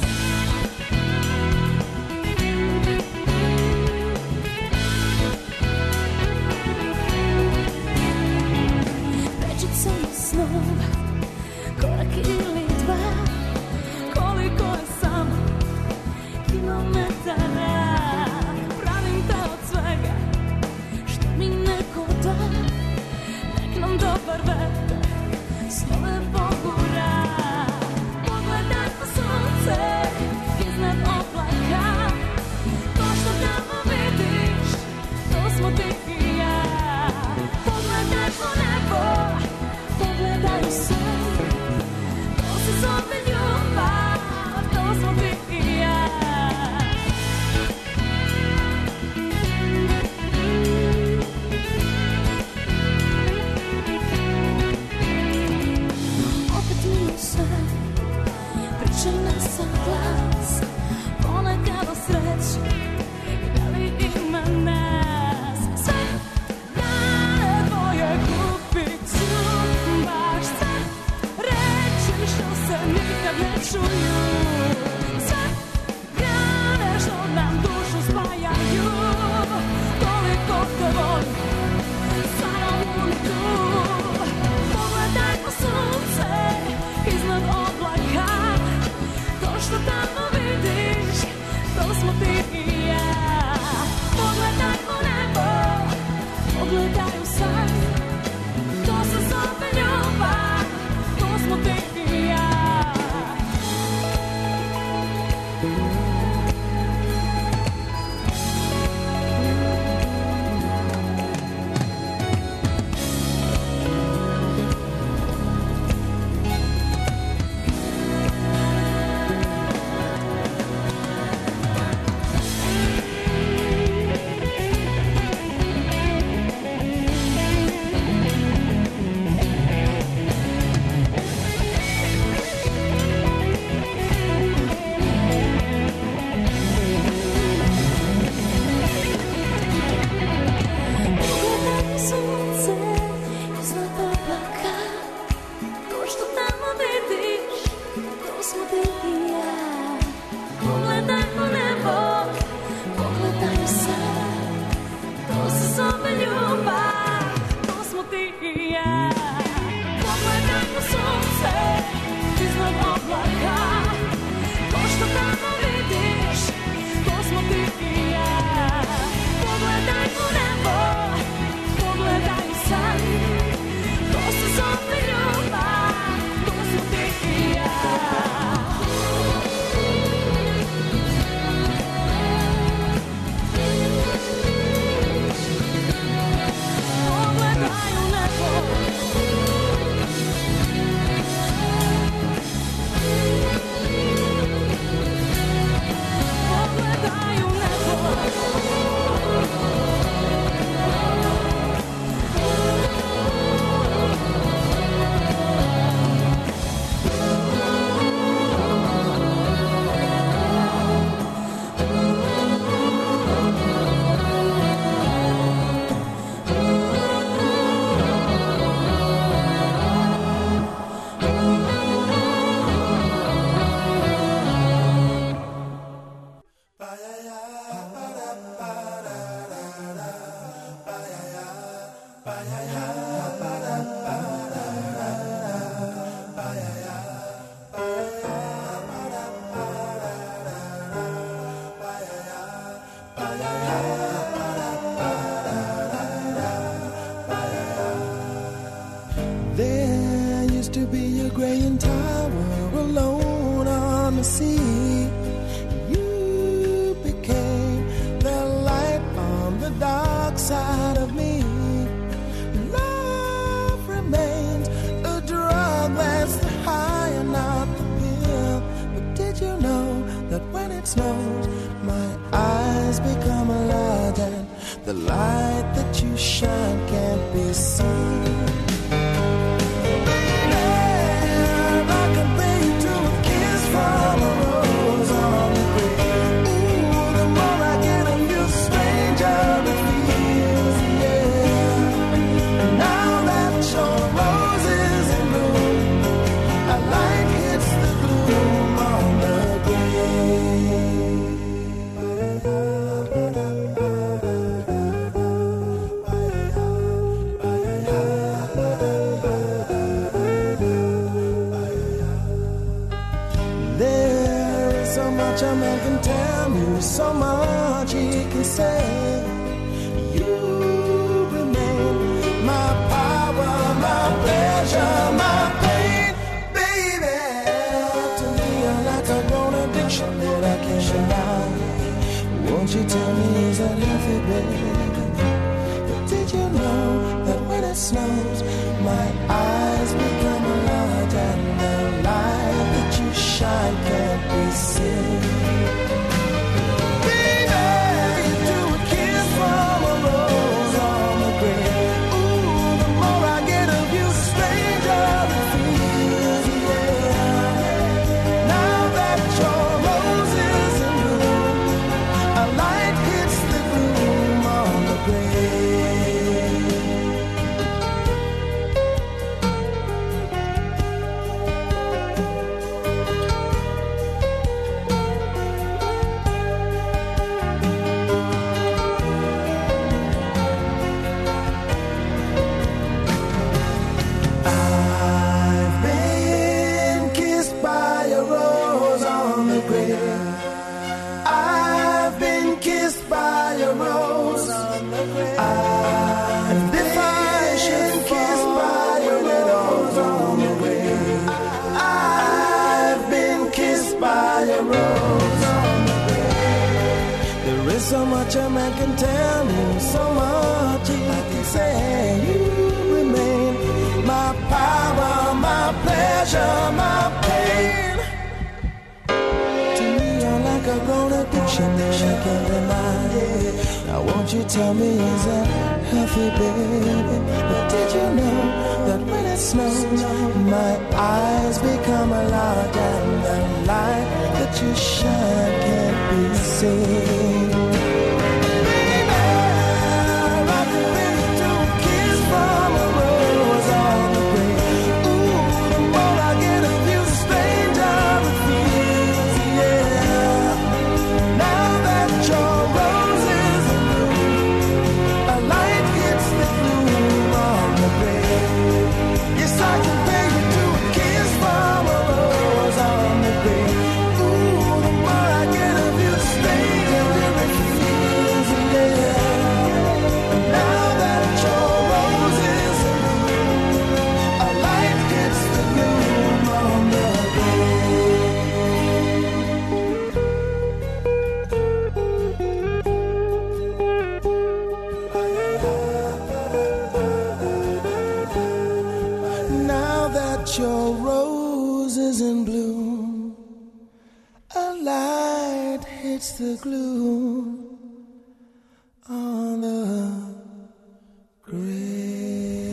Prečica mi snova, korak ili dva, koliko je samo kilometara. Pravim te od svega što mi neko da, nek nam dobar vetar snove pogura. Pogledaj po sunce iznad oblaka, to što tamo vidiš, to smo ti i ja. Pogledaj po nebo, pogledaj u sve, to se zove ljubav, to smo ti i ja. Opet mi u sve pričaj nas sa glas, ponekad o sreći, da li ima nas. Sve dane tvoje kupit ću, baš sve reči što se nikad ne čuju. Sve grane što nam dušu spajaju, toliko te volim, samo tu. Pogledaj po sunce iznad oblaka, to što tamo vidiš, to smo ti i ja. Pogledaj po nebo, pogledaj u san, to se zove ljubav, to smo ti i ja. Pogledaj sunce iznad oblaka, to što tamo vidiš, to smo ti i ja. Pogledaj po nebo, pogledaj u san, to se zove ljubav, to smo ti i ja. Pogledaj po sunce iznad oblaka, to što tamo vidiš, to smo ti i ja. Pogledaj po nebo, pogledaj u san, to se zove ljubav, to smo ti i ja. Pogledaj u nebo, pogledaj u nebo. There used to be a graying tower alone on the sea. You became the light on the dark side of me. Love remains a drug that's the high and not the pill. But did you know that when it snows, my eyes become large and the light that you shine can't be seen? There much a man can tell me, so much he can say. You remain my power, my pleasure, my pain, baby. To me, you're like a grown addiction that I can't deny. Won't you tell me, is that healthy, baby? But did you know that when it snows, my eyes become large and the light that you shine can't be seen? So much a man can tell me, so much he can say. You remain my power, my pleasure, my pain. To me, you're like a grown addiction that I can't deny. Now won't you tell me, is that healthy, baby? But did you know that when it snows, my eyes become large and the light that you shine can't be seen? The glue on the grave.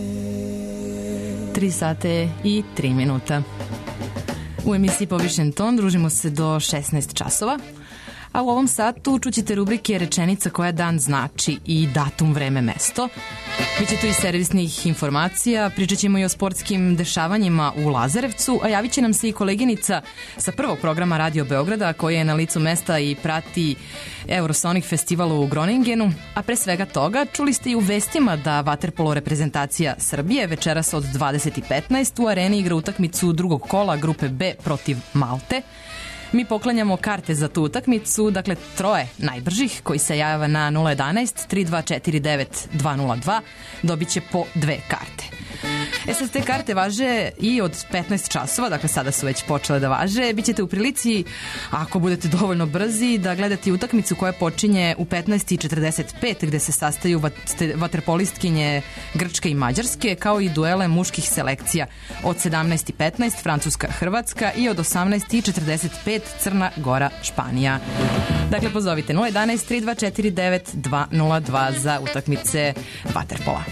tri sate i tri minuta. U emisiji Povišen ton družimo se do šesnaest časova, a u ovom satu čućete rubrike Rečenica koja dan znači i datum, vreme, mesto. Biće tu i servisnih informacija, pričat ćemo i o sportskim dešavanjima u Lazarevcu, a javit će nam se i koleginica sa prvog programa Radio Beograda koja je na licu mesta i prati Eurosonic festival u Groningenu, a pre svega toga čuli ste i u vestima da vaterpolo reprezentacija Srbije večeras od dvadeset i petnaest u areni igra utakmicu drugog kola grupe B protiv Malte. Mi poklanjamo karte za tu utakmicu, dakle troje najbržih koji se java na nula jedanaest tri dva četiri devet dva nula dva dobit će po dve karte. E sad, te karte važe i od petnaest časova, dakle sada su već počele da važe. Bićete u prilici, ako budete dovoljno brzi, da gledate utakmicu koja počinje u petnaest i četrdeset pet gde se sastaju vaterpolistkinje Grčke i Mađarske, kao i duele muških selekcija od sedamnaest i petnaest Francuska-Hrvatska i od osamnaest i četrdeset pet Crna Gora-Španija. Dakle, pozovite nula jedanaest tri dva četiri devet dva nula dva za utakmice vaterpola.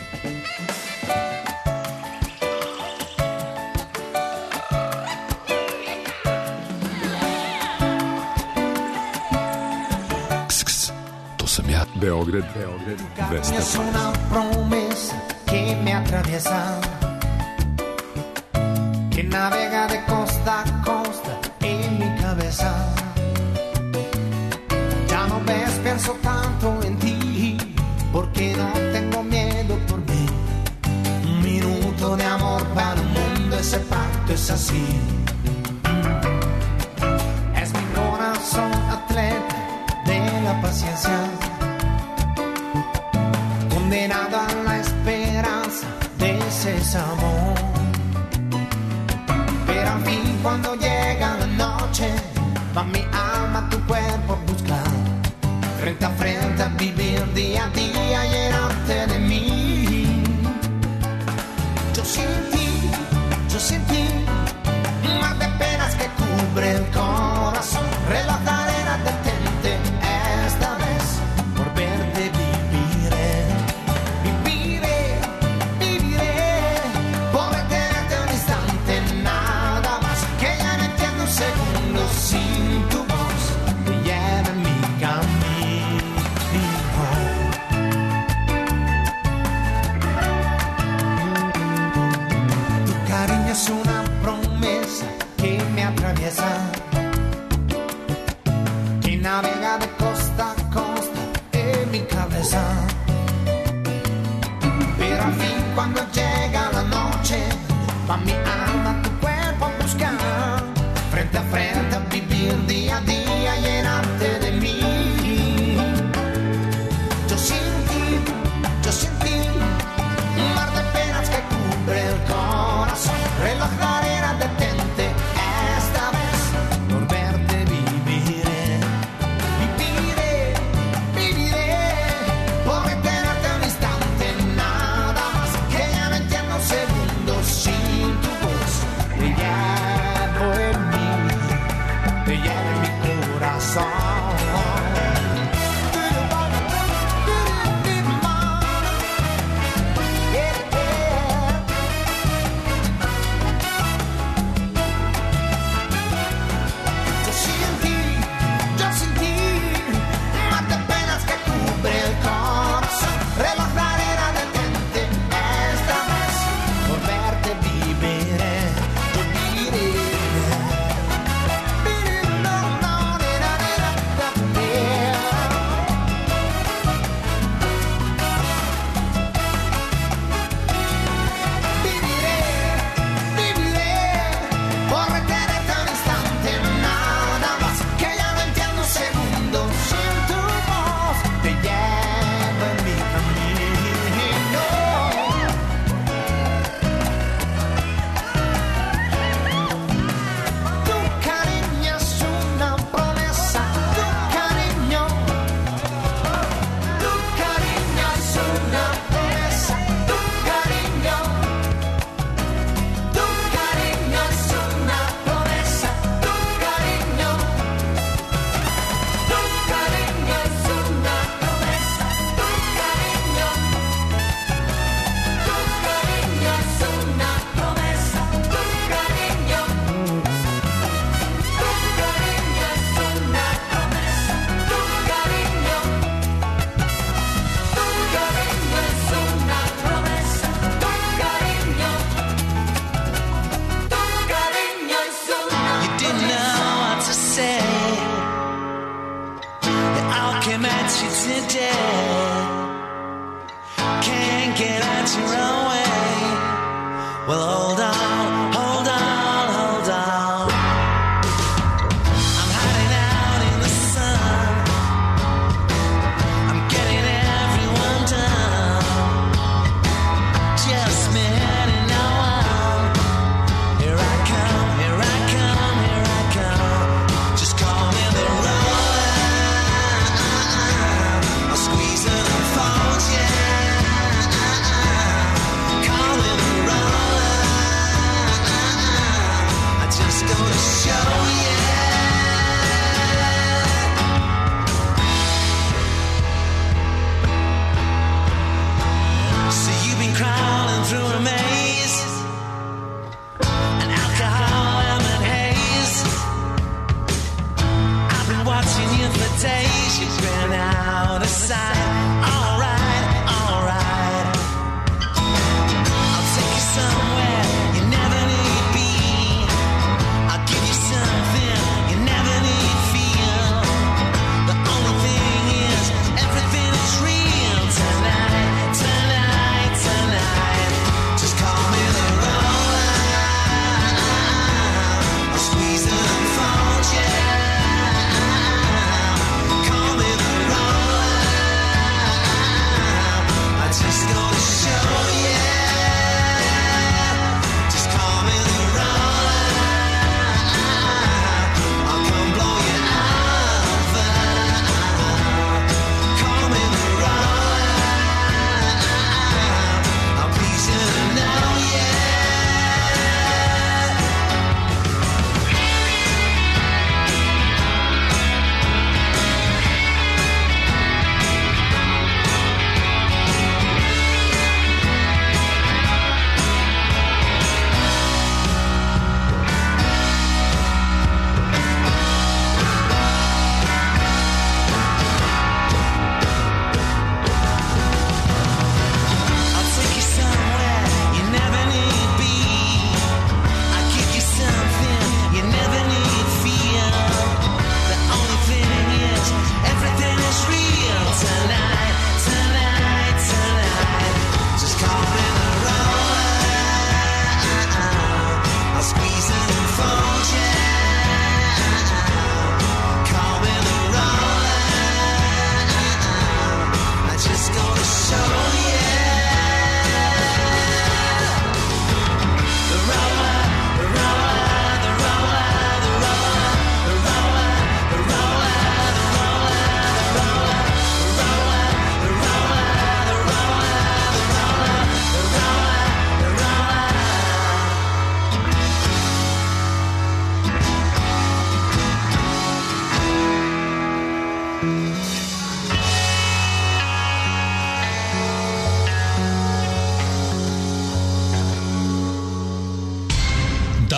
Beograd, Beograd, Vesna. Es una promesa que me atraviesa, que navega de costa a costa en mi cabeza. Ya no ves, pienso tanto en ti, porque no tengo miedo por mí. Un minuto de amor para un mundo, ese pacto es así. Es mi corazón cuando llega la noche, va mi alma a tu cuerpo a buscar. Frente a frente a vivir día a día, llenarte de mí. Yo sin ti, yo sin ti, un mar de penas que cubre el corazón. Reloj de arena, detente esta vez, por verte viviré, viviré, viviré, por detenerte un instante, nada más, que ya no entiendo un segundo sin tu voz, que lleve mi camino. Tu cariño es una promesa que me atraviesa, que navega de costa a costa en mi cabeza. Pero al fin cuando llega la noche, va mi alma a tu cuerpo a buscar. Frente a frente a vivir día a día, llenarte de mí. Yo sin ti, yo sin ti, un mar de penas que cubre el corazón. Reloj de arena, detente esta vez, por verte viviré, viviré, viviré, por detenerte un instante, nada más, que ya no entiendo un segundo sin tu voz. Te llevo en mí, te llevo en mi corazón. Yo sin ti, yo sin ti, un mar de penas que cubre el corazón. Reloj de arena, detente esta vez, por verte viviré, yo viviré. No, no, na, na, na, na, na. Viviré, viviré, por retenerte un instante, nada más, que ya no entiendo un segundo sin tu voz. Te llevo en mi camino. Tu cariño es una promesa, tu cariño, tu cariño es una promesa, tu cariño, tu cariño es una promesa, tu cariño, tu cariño es una promesa, tu cariño, tu cariño es una promesa, tu cariño, tu cariño es una promesa, tu cariño, tu cariño es una promesa, tu cariño, tu cariño es una. You didn't know what to say. It all came at you today. Can't get out your own way. Well, hold on, hold on, hold on. I'm hiding out in the sun. I'm getting everyone down. Just me and no one. Here I come, here I come, here I come. Just call me the roller. I'll squeeze it and fold, yeah. Call me the roller. I just go to show, yeah. So you've been crawling through a maze, an alcohol lemon haze. I've been watching you for days. You've been out of sight. All right, all right. I'll take you somewhere you never knew you'd be. I'll give you some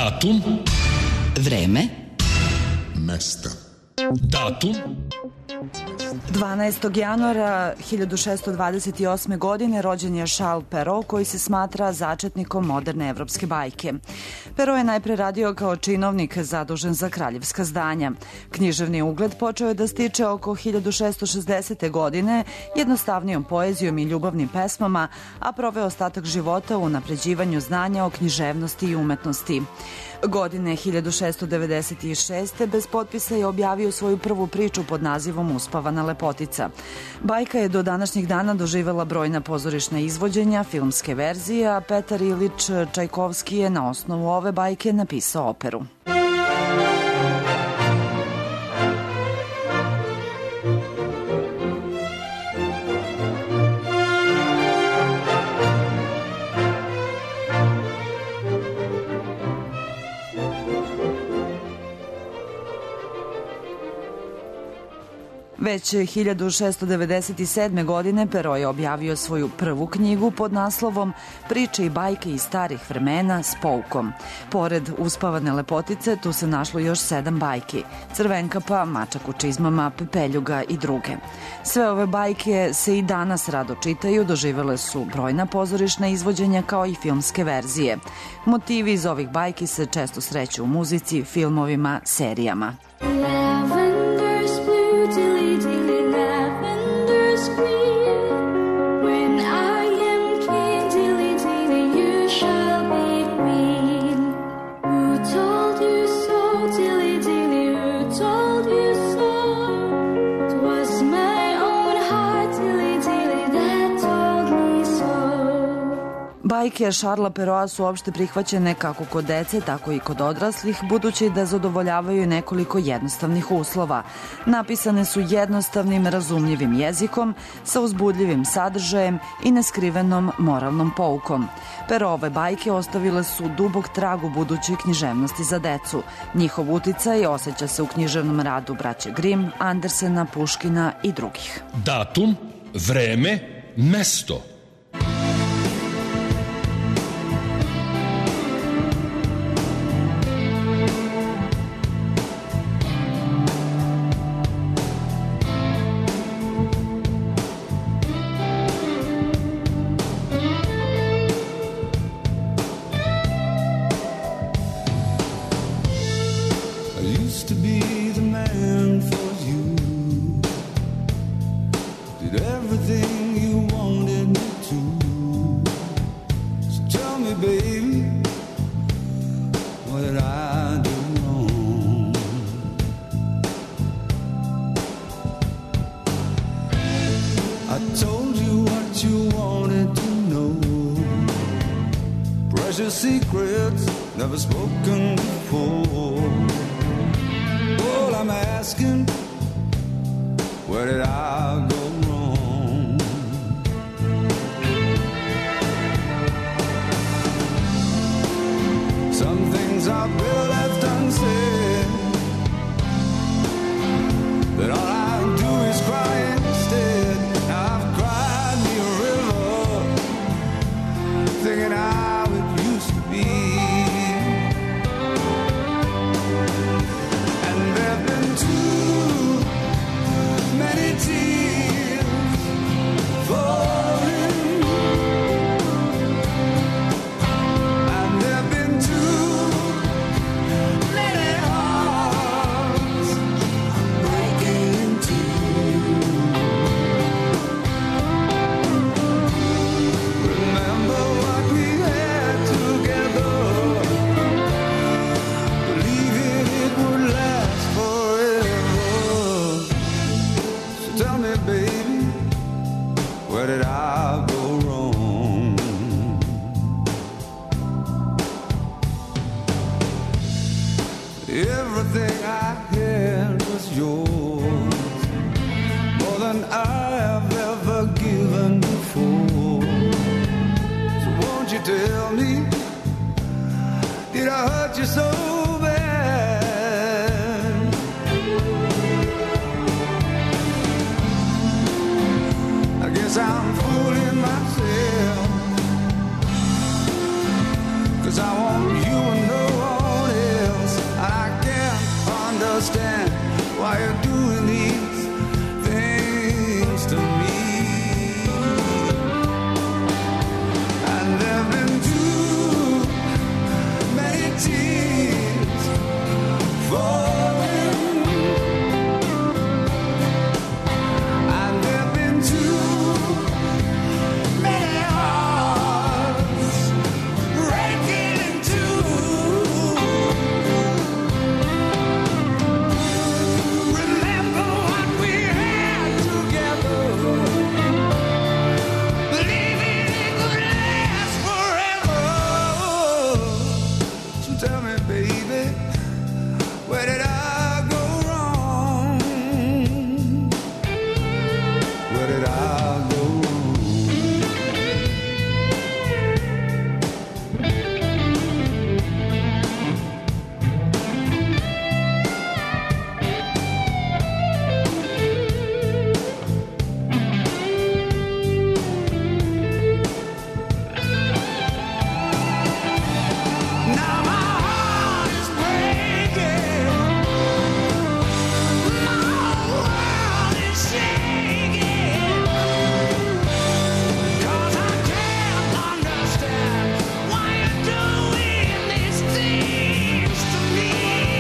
Datum. Vreme. Mesto. Datum. dvanaestog januara hiljadu šessto dvadeset osme. godine rođen je Charles Perrault, koji se smatra začetnikom moderne evropske bajke. Perrault je najpre radio kao činovnik zadužen za kraljevska zdanja. Književni ugled počeo je da stiče oko hiljadu šessto šezdesete. godine jednostavnijom poezijom i ljubavnim pesmama, a proveo ostatak života u unapređivanju znanja o književnosti i umetnosti. Godine hiljadu šessto devedeset šeste. bez potpisa je objavio svoju prvu priču pod nazivom Uspavana lepotica. Bajka je do današnjih dana doživela brojna pozorišna izvođenja, filmske verzije, a Petar Ilić Čajkovski je na osnovu ove bajke napisao operu. Već hiljadu šessto devedeset sedme. godine Perrault je objavio svoju prvu knjigu pod naslovom Priče i bajke iz starih vremena s poukom. Pored Uspavane lepotice tu se našlo još sedam bajki: Crvenkapa, Mačak u čizmama, Pepeljuga i druge. Sve ove bajke se i danas rado čitaju, doživele su brojna pozorišna izvođenja kao i filmske verzije. Motivi iz ovih bajki se često sreću u muzici, filmovima, serijama. Lavender's blue, dilly dilly, lavender's green. When I am king, dilly dilly, you shall be queen. Who told you so, dilly dilly, who told you so? 'Twas my own heart, dilly dilly, that told me so. Bajke Charlesa Perraulta su opšte prihvaćene kako kod dece, tako i kod odraslih, budući da zadovoljavaju nekoliko jednostavnih uslova. Napisane su jednostavnim, razumljivim jezikom, sa uzbudljivim sadržajem i neskrivenom moralnom poukom. Perraultove bajke ostavile su dubok trag u budućoj književnosti za decu. Njihov uticaj osjeća se u književnom radu braće Grimm, Andersena, Puškina i drugih. Datum, vreme, mesto. Secrets never spoken before. All I'm asking, where did I go wrong? Some things I've well left unsaid, that all I do is cry instead. I've cried me a river, thinking I everything I had was yours, more than I have ever given before. So won't you tell me, did I hurt you so bad? I guess I'm fooling myself, 'cause I want you and no one baby, where did I go wrong? Where did I go wrong? Now my heart is breaking, my world is shaking, 'cause I can't understand why you're doing these things to me.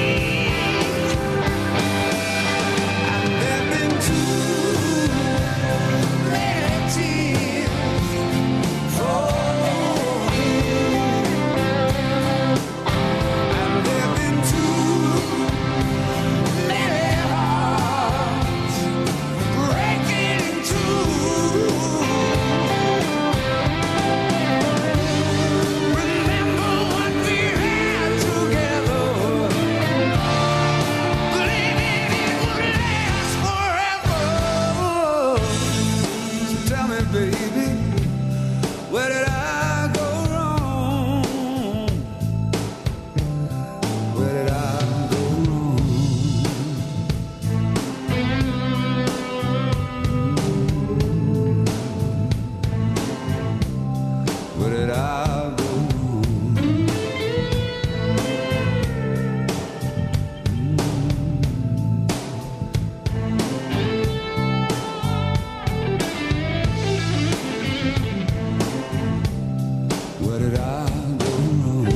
And there've been too many tears falling. And there've been too many hearts breaking in two. Remember what we had together, believing it would last forever. So tell me, baby, where did I go wrong? Where did I go wrong? Where did I go wrong? Where did I go wrong?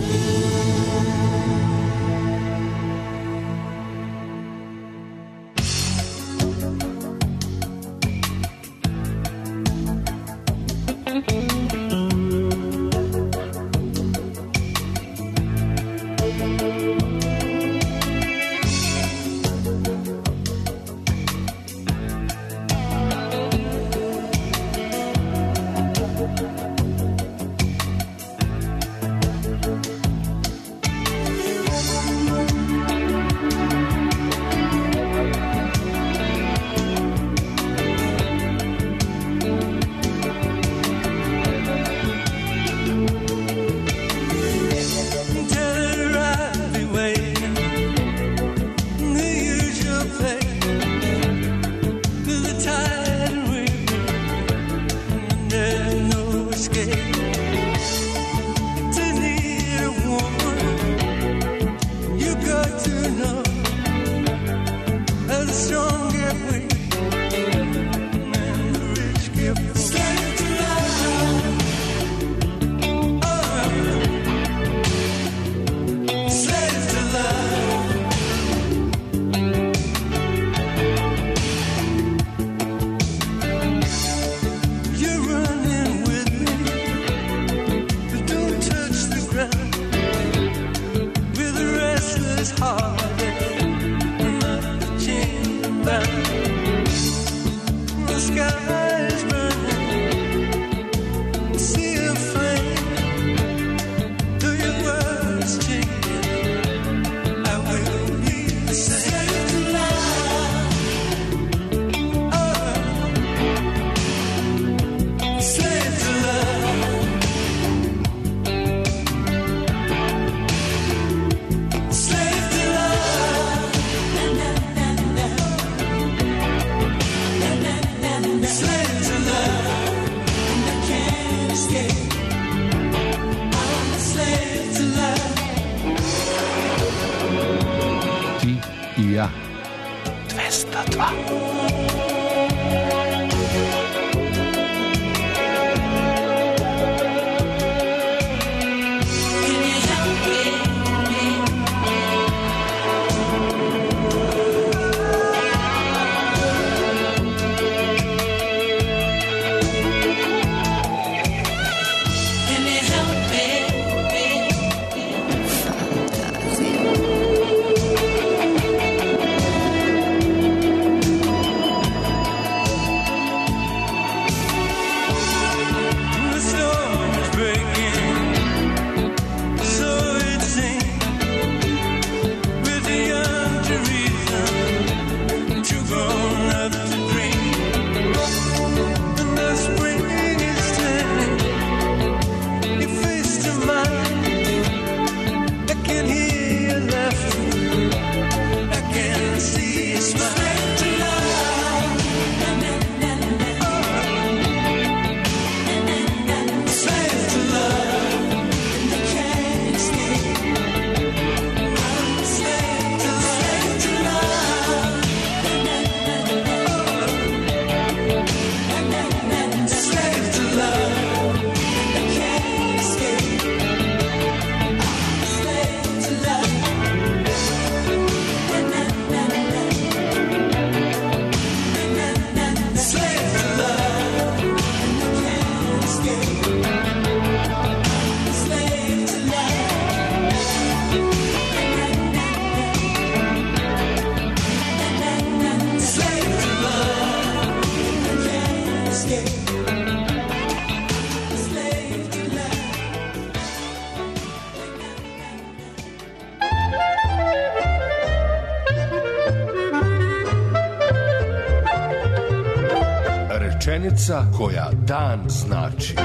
rečenica koja dan znači.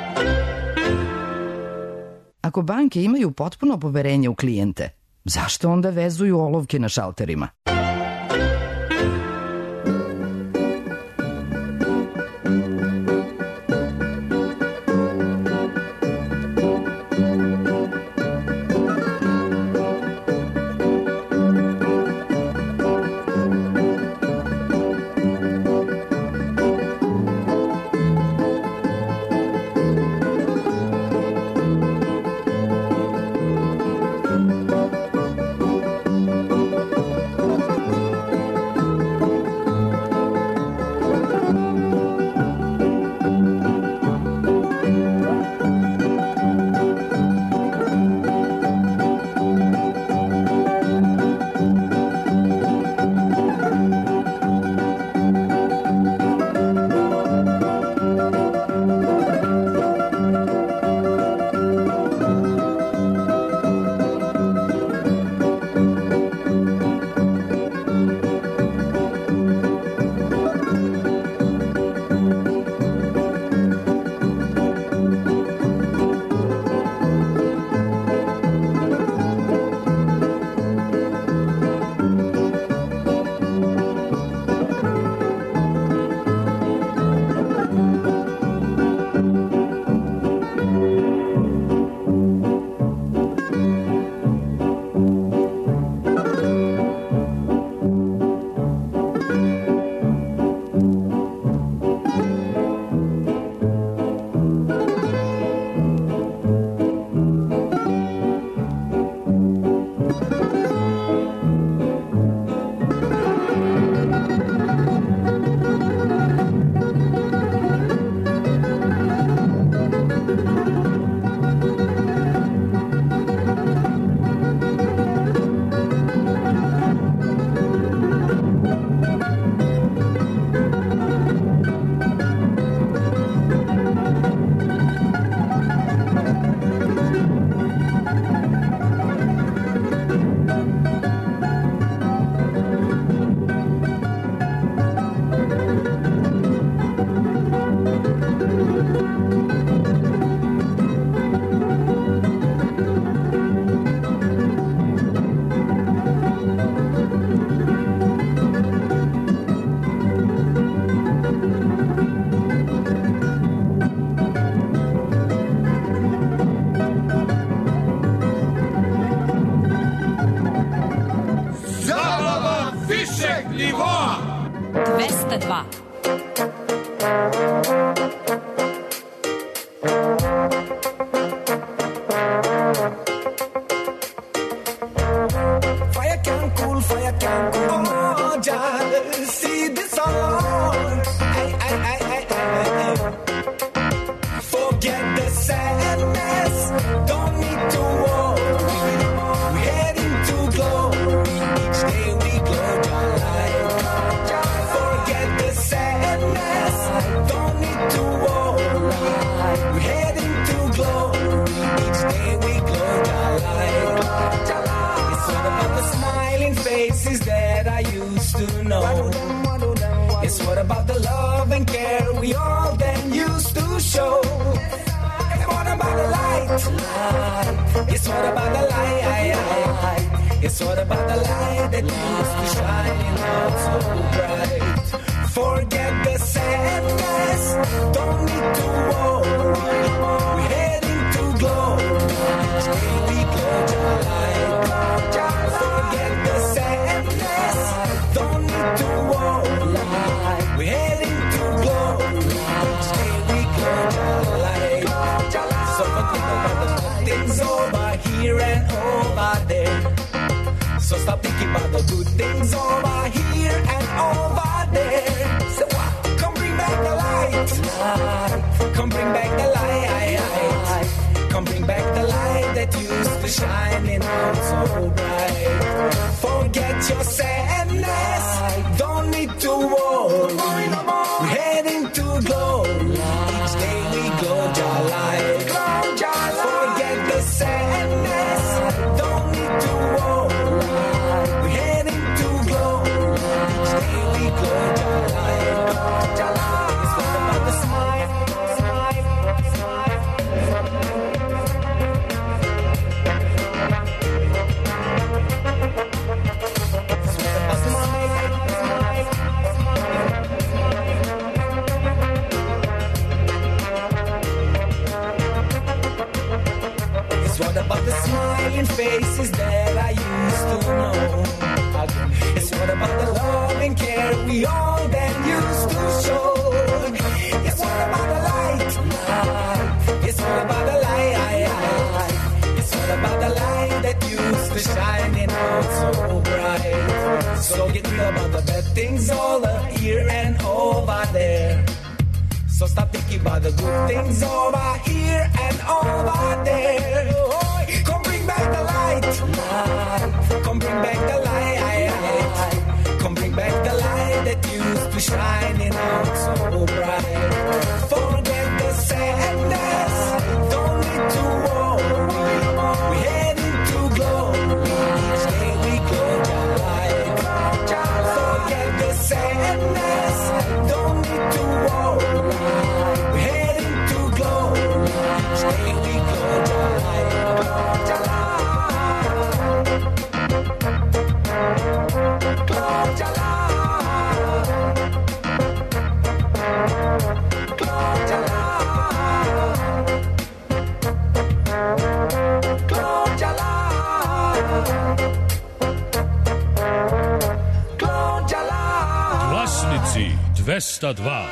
Ako banke imaju potpuno poverenje u klijente, zašto onda vezuju olovke na šalterima? dvesta dva. Fire can cool, fire can cool. Oh, just see this song. I, I, I, I, I. Forget the sadness. Don't need to worry. We're heading to glory. Each day we glow your light. Forget the sadness. Don't need to worry. We're heading to glory. Each day we glow your light. It's all about the smiling faces that I used to know. It's what about the love and care we all then used to show. It's what about the light? It's what about the light? It's what about the light that used to shine out so bright? Forget the sadness, don't need to worry. We're heading to glory. Each day we glow your light. Forget the sadness, don't need to worry. We're heading to glory. Each day we glow your light. So forget about the good things over here and over there. So stop thinking about the good things over here and over there. So what? Come bring back the light. Come bring back the light. Come bring back the light that used to shine in out so bright. Forget your sadness. Don't need to worry. We're heading to glory. Each day we glow your light. Forget the sadness. Don't need to worry. We're heading to glory. Each day we glow your light. It's what So get real about the bad things all here and over there. So stop thinking about the good things over here and over there. Oh, come bring back the light, light. Come bring back the light. Come bring back the light that used to shining out so bright. Forget the sadness, don't need to worry. We're heading to glory. Each day we go to light. Forget the sadness, don't need to worry. We're heading to glory. Each day we go to light. Glasnici dvesta dva.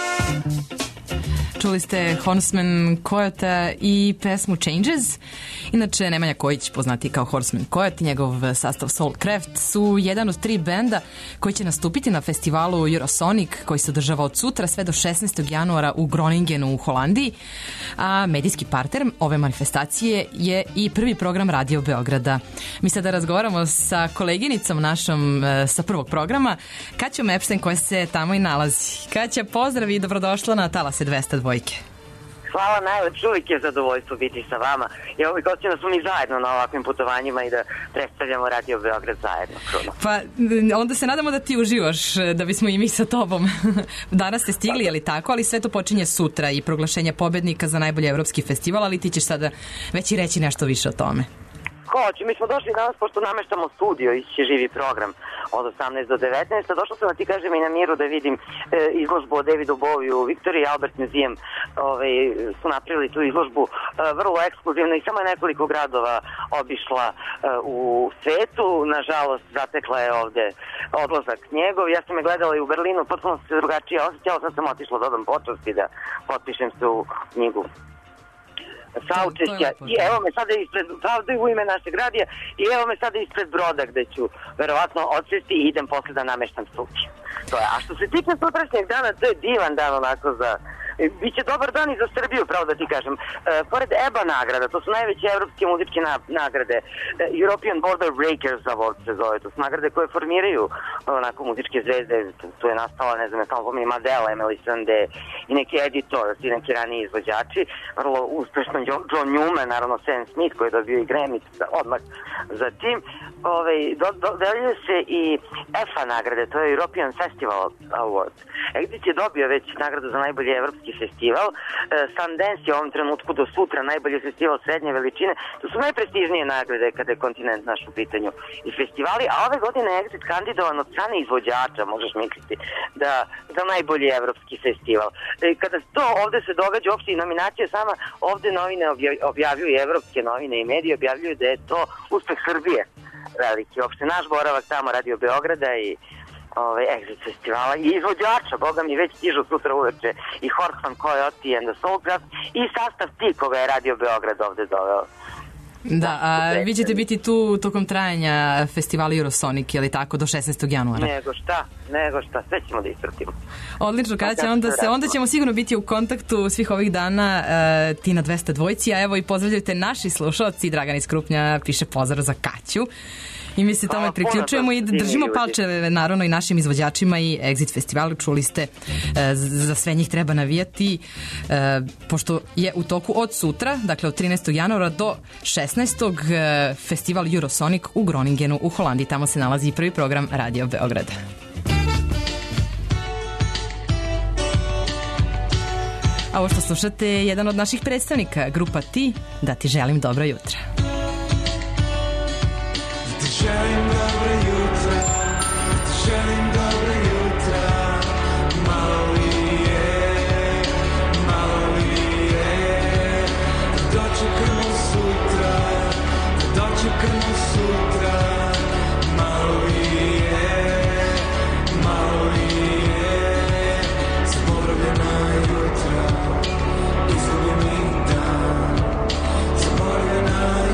Čuli ste Horseman Coyote i pesmu Changes. Inače, Nemanja Kojić, poznati kao Horseman Coyote i njegov sastav Soulcraft su jedan od tri benda koji će nastupiti na festivalu Eurosonic koji se održava od sutra sve do šesnaestog januara u Groningenu u Holandiji. A medijski partner ove manifestacije je i prvi program Radio Beograda. Mi sada razgovaramo sa koleginicom našom sa prvog programa, Kaćom Epstein, koja se tamo i nalazi. Kaća, pozdrav i dobrodošla na Talase dvesta dva. Hvala najlepše, uvijek je zadovoljstvo biti sa vama. I ovih godina smo mi zajedno na ovakvim putovanjima i da predstavljamo Radio Beograd zajedno. Kruno. Pa onda se nadamo da ti uživaš, da bismo i mi sa tobom. Danas ste stigli, je li tako? Ali sve to počinje sutra i proglašenje pobednika za najbolji evropski festival, ali ti ćeš sada već i reći nešto više o tome. Hoću, mi smo došli danas, pošto nameštamo studio, ići živi program od osamnaest do devetnaest. Došla sam da ti kažem i na miru da vidim e, izložbu o Davidu Bowieju u Victoria Albert Museum. Ove, su napravili tu izložbu e, vrlo ekskluzivno i samo je nekoliko gradova obišla e, u svetu. Nažalost, zatekla je ovde odlazak njegov. Ja sam je gledala i u Berlinu, potpuno se drugačije osjećala, sad sam otišla da odam počasti da potpišem se u knjigu saučešća. I evo me sada ispred, pravda u ime našeg radija, i evo me sada ispred Broda gde ću verovatno odsvesti i idem posle da nameštam studio. To je. A što se tiče sutrašnjeg dana, to je divan dan onako za... Biće dobar dan i za Srbiju, pravo da ti kažem. E, pored E B A nagrada, to su najveće evropske muzičke na, nagrade, e, European Border Breakers Award se zove, to su nagrade koje formiraju onako muzičke zvezde, tu je nastala, ne znam, tamo pominjem Adele, Emily Sande i neki editors i neki raniji izvođači, vrlo uspešno John Newman, naravno Sam Smith koji je dobio i Grammy odmah za tim. Ove, do, do, dodeljuje se i E F A nagrade, to je European Festival Award. Exit je dobio već nagradu za najbolji evropski festival. E, Sundance je u ovom trenutku do sutra najbolji festival srednje veličine. To su najprestižnije nagrade kada je kontinent naš u pitanju i festivali, a ove godine je Exit kandidovan od strane izvođača, možeš misliti, da, za najbolji evropski festival. E, kada to ovde se događa, uopšte i nominacije sama, ovde novine objavljuju, evropske novine i medije objavljuju da je to uspeh Srbije veliki. Uopšte naš boravak tamo Radio Beograda i Ove, Exit festivala i izvođača, boga mi već stižu sutra uveče i Horseman Coyote and the Soulcraft i sastav ti koga je Radio Beograd ovde doveo. Da, a vi ćete biti tu tokom trajanja festivala Eurosonic, je li tako, do šesnaestog januara? Nego šta, nego šta, sve ćemo da ispratimo. Odlično, Kaća, onda, se, onda ćemo sigurno biti u kontaktu svih ovih dana, uh, ti na dvesta dvojci, a evo i pozdravljujte naši slušalci, Dragan iz Krupnja piše pozdrav za Kaću. I mi se tome a, priključujemo i držimo palčeve naravno i našim izvođačima i Exit festivalu. Čuli ste, e, za sve njih treba navijati, e, pošto je u toku od sutra, dakle od trinaestog januara do šesnaestog E, festival Eurosonic u Groningenu u Holandiji. Tamo se nalazi i prvi program Radio Beograda. A ovo što slušate je jedan od naših predstavnika, grupa Ti, Da ti želim dobro jutro. Želim dobro jutra, želim dobro jutra, malo li je, malo li je, dočekamo sutra, dočekamo sutra, malo li je, malo li je, zaboravljena jutra, izgubljeni dan, zaboravljena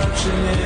značenje.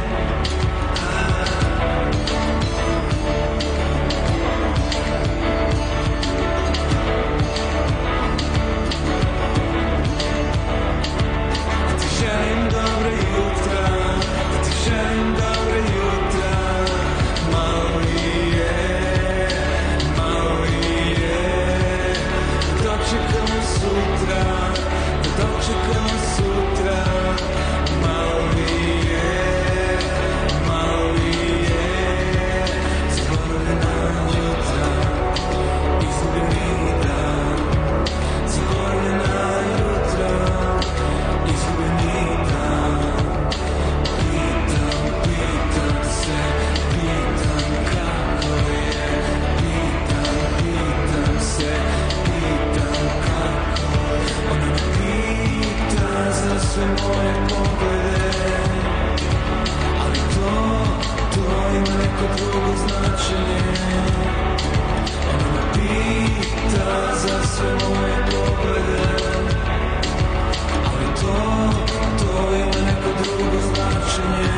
Želim dobre jutra, da ti želim dobre jutra, malo je, malo je, dočekamo sutra, da dočekamo sutra, malo je, malo je, zaboravljena jutra, izgubljeni dan, zaboravljena jutra, izgubljeni dan. Pitam, pitam se, pitam kako je, pitam, pitam se, pitam kako je. Ona me pita za sve moje poglede, ali to, to ima neko drugo značenje. Ona me pita za sve moje poglede, ali to, to ima neko drugo značenje.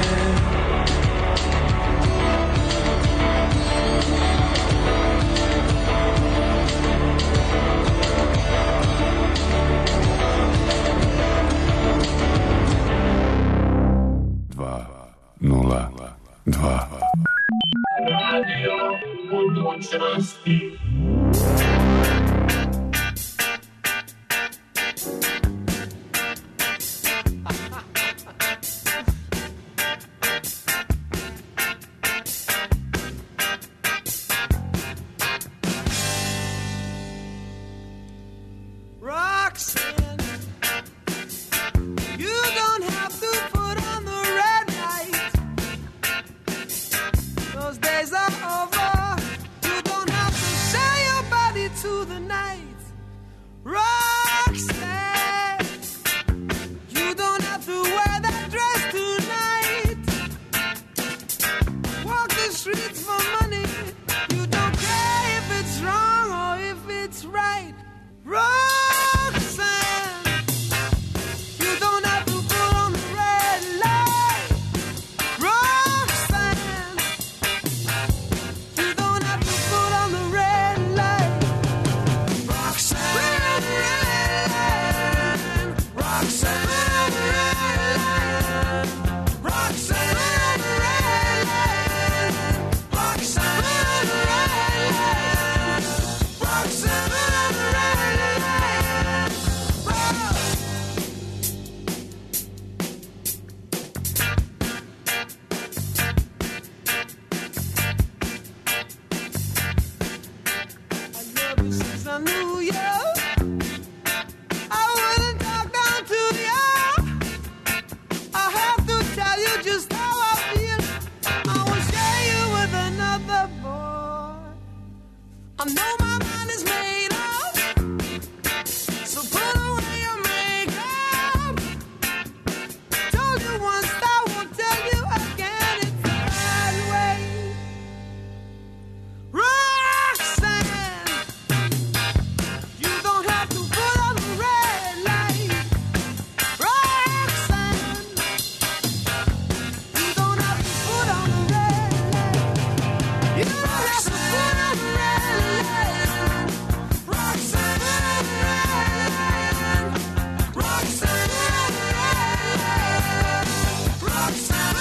Dva, nula, dva. Radio budućnosti. Roxanne, you don't have to put on the red light. Those days are over. You don't have to sell your body to the night. Roxanne, you don't have to wear that dress tonight. Walk the streets for money. You don't care if it's wrong or if it's right. Roxanne, you don't have to put on the red light. Roxanne, you don't have to put on the red light. Roxanne, Roxanne, Roxanne, Roxanne, Roxanne. Since I knew you, I wouldn't talk down to you. I have to tell you just how I feel. I won't share you with another boy. I know my mind is made up, so put away your makeup. Told you once, I won't tell you again. It's that way. Roxanne, you don't have to put on the red light. Roxanne, you don't have to put on the red light. You don't have to put on the red light. Roxanne, Roxanne, Roxanne, Roxanne,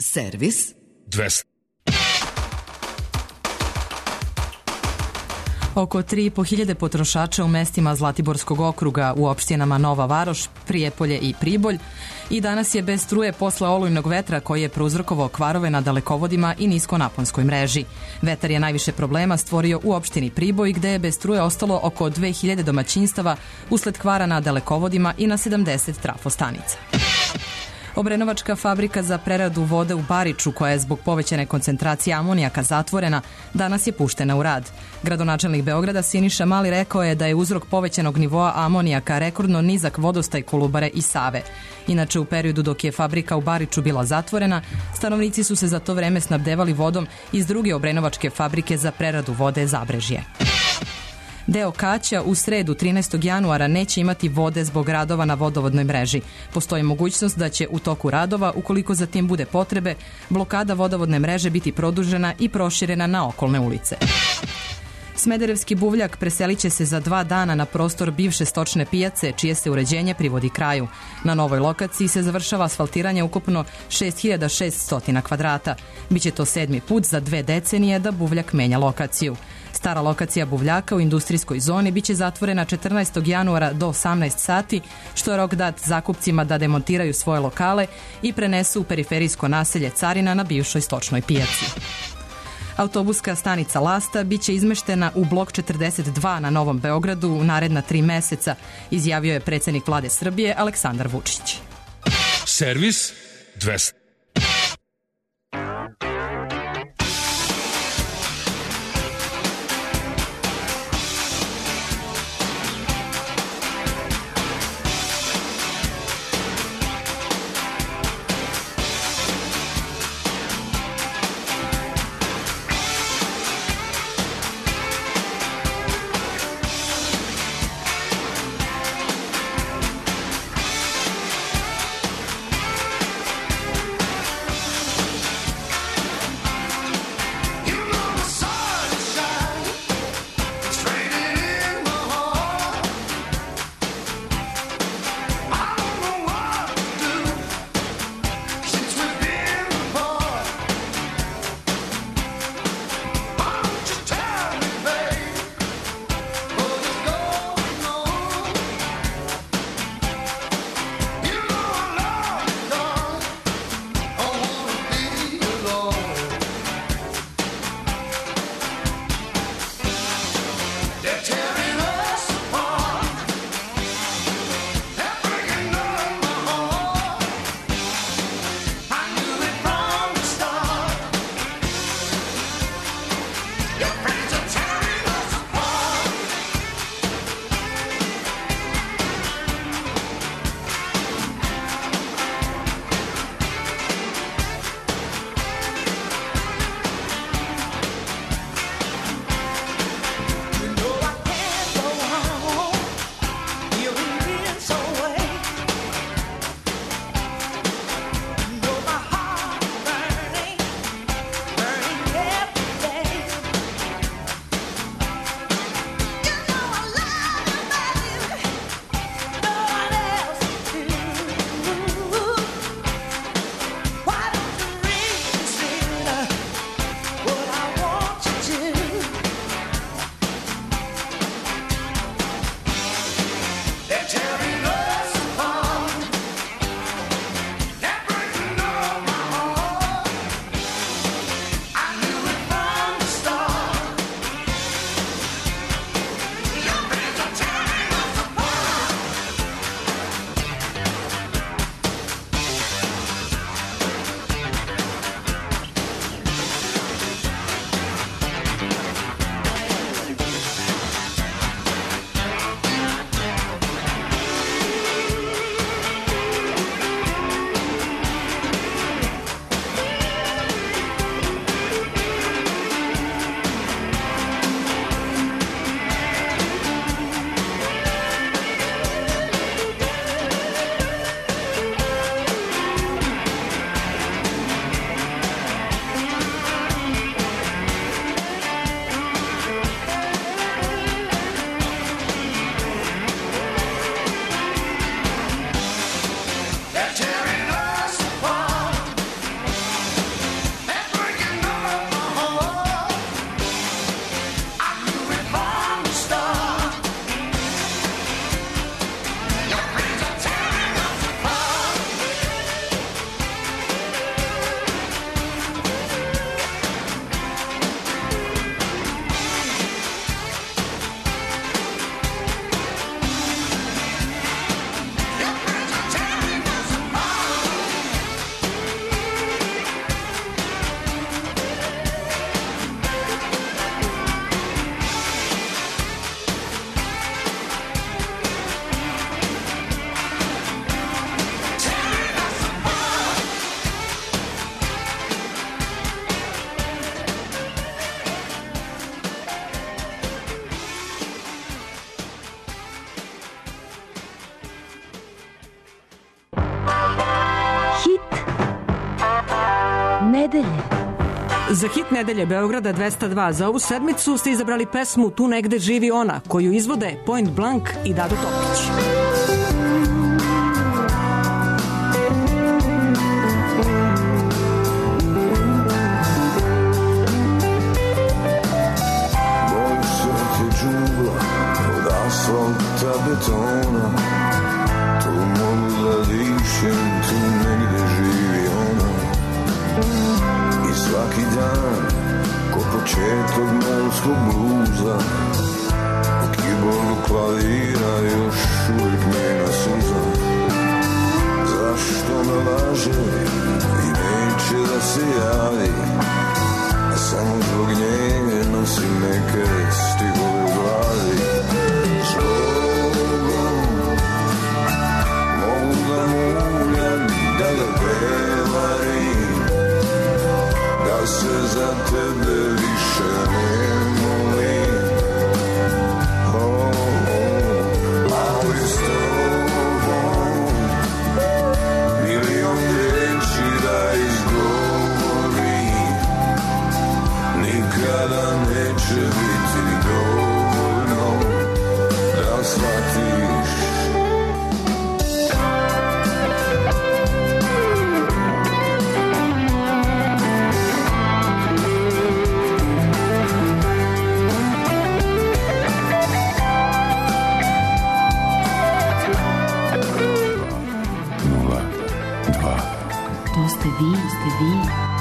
Servis dvesta. Oko tri i po hiljade potrošača u mestima Zlatiborskog okruga u opštinama Nova Varoš, Prijepolje i Priboj i danas je bez struje posle olujnog vetra koji je prouzrokovao kvarove na dalekovodima i niskonaponskoj mreži. Vetar je najviše problema stvorio u opštini Priboj gde je bez struje ostalo oko dve hiljade domaćinstava usled kvara na dalekovodima i na sedamdeset trafostanica. Obrenovačka fabrika za preradu vode u Bariču, koja je zbog povećane koncentracije amonijaka zatvorena, danas je puštena u rad. Gradonačelnik Beograda Siniša Mali rekao je da je uzrok povećanog nivoa amonijaka rekordno nizak vodostaj Kolubare i Save. Inače, u periodu dok je fabrika u Bariču bila zatvorena, stanovnici su se za to vreme snabdevali vodom iz druge obrenovačke fabrike za preradu vode Zabrežje. Deo Kaća u sredu trinaestog januara neće imati vode zbog radova na vodovodnoj mreži. Postoji mogućnost da će u toku radova, ukoliko za tim bude potrebe, blokada vodovodne mreže biti produžena i proširena na okolne ulice. Smederevski buvljak preselit će se za dva dana na prostor bivše stočne pijace, čije se uređenje privodi kraju. Na novoj lokaciji se završava asfaltiranje ukupno šest hiljada šeststo kvadrata. Biće to sedmi put za dve decenije da buvljak menja lokaciju. Stara lokacija buvljaka u industrijskoj zoni biće zatvorena četrnaestog januara do osamnaest sati, što je rok dat zakupcima da demontiraju svoje lokale i prenesu u periferijsko naselje Carina na bivšoj stočnoj pijaci. Autobuska stanica Lasta biće izmeštena u blok četrdeset dva na Novom Beogradu u naredna tri meseca, izjavio je predsjednik vlade Srbije Aleksandar Vučić. Servis dvesta. nedelje. Za hit nedelje Beograda dvesta dva za ovu sedmicu ste izabrali pesmu Tu negde živi ona, koju izvode Point Blank i Dado Topić. Moj svet je džungla od asfalta betona, tu mogu da dišem, tu negde živi ona. I svaki dan, ko početak molskog bluza, u keyboardu klavira još uvijek njena suza. Zašto me laže i neće da se javi, a samo zbog nje nosim neke stihove u glavi. Zbogom mogu da muljam, da ga prevarim, da se za tebe više ne molim. Oh, oh, ali s tobom milion reći da izgovorim, nikada neće biti dovoljno da shvatiš. To ste vi, ste vi.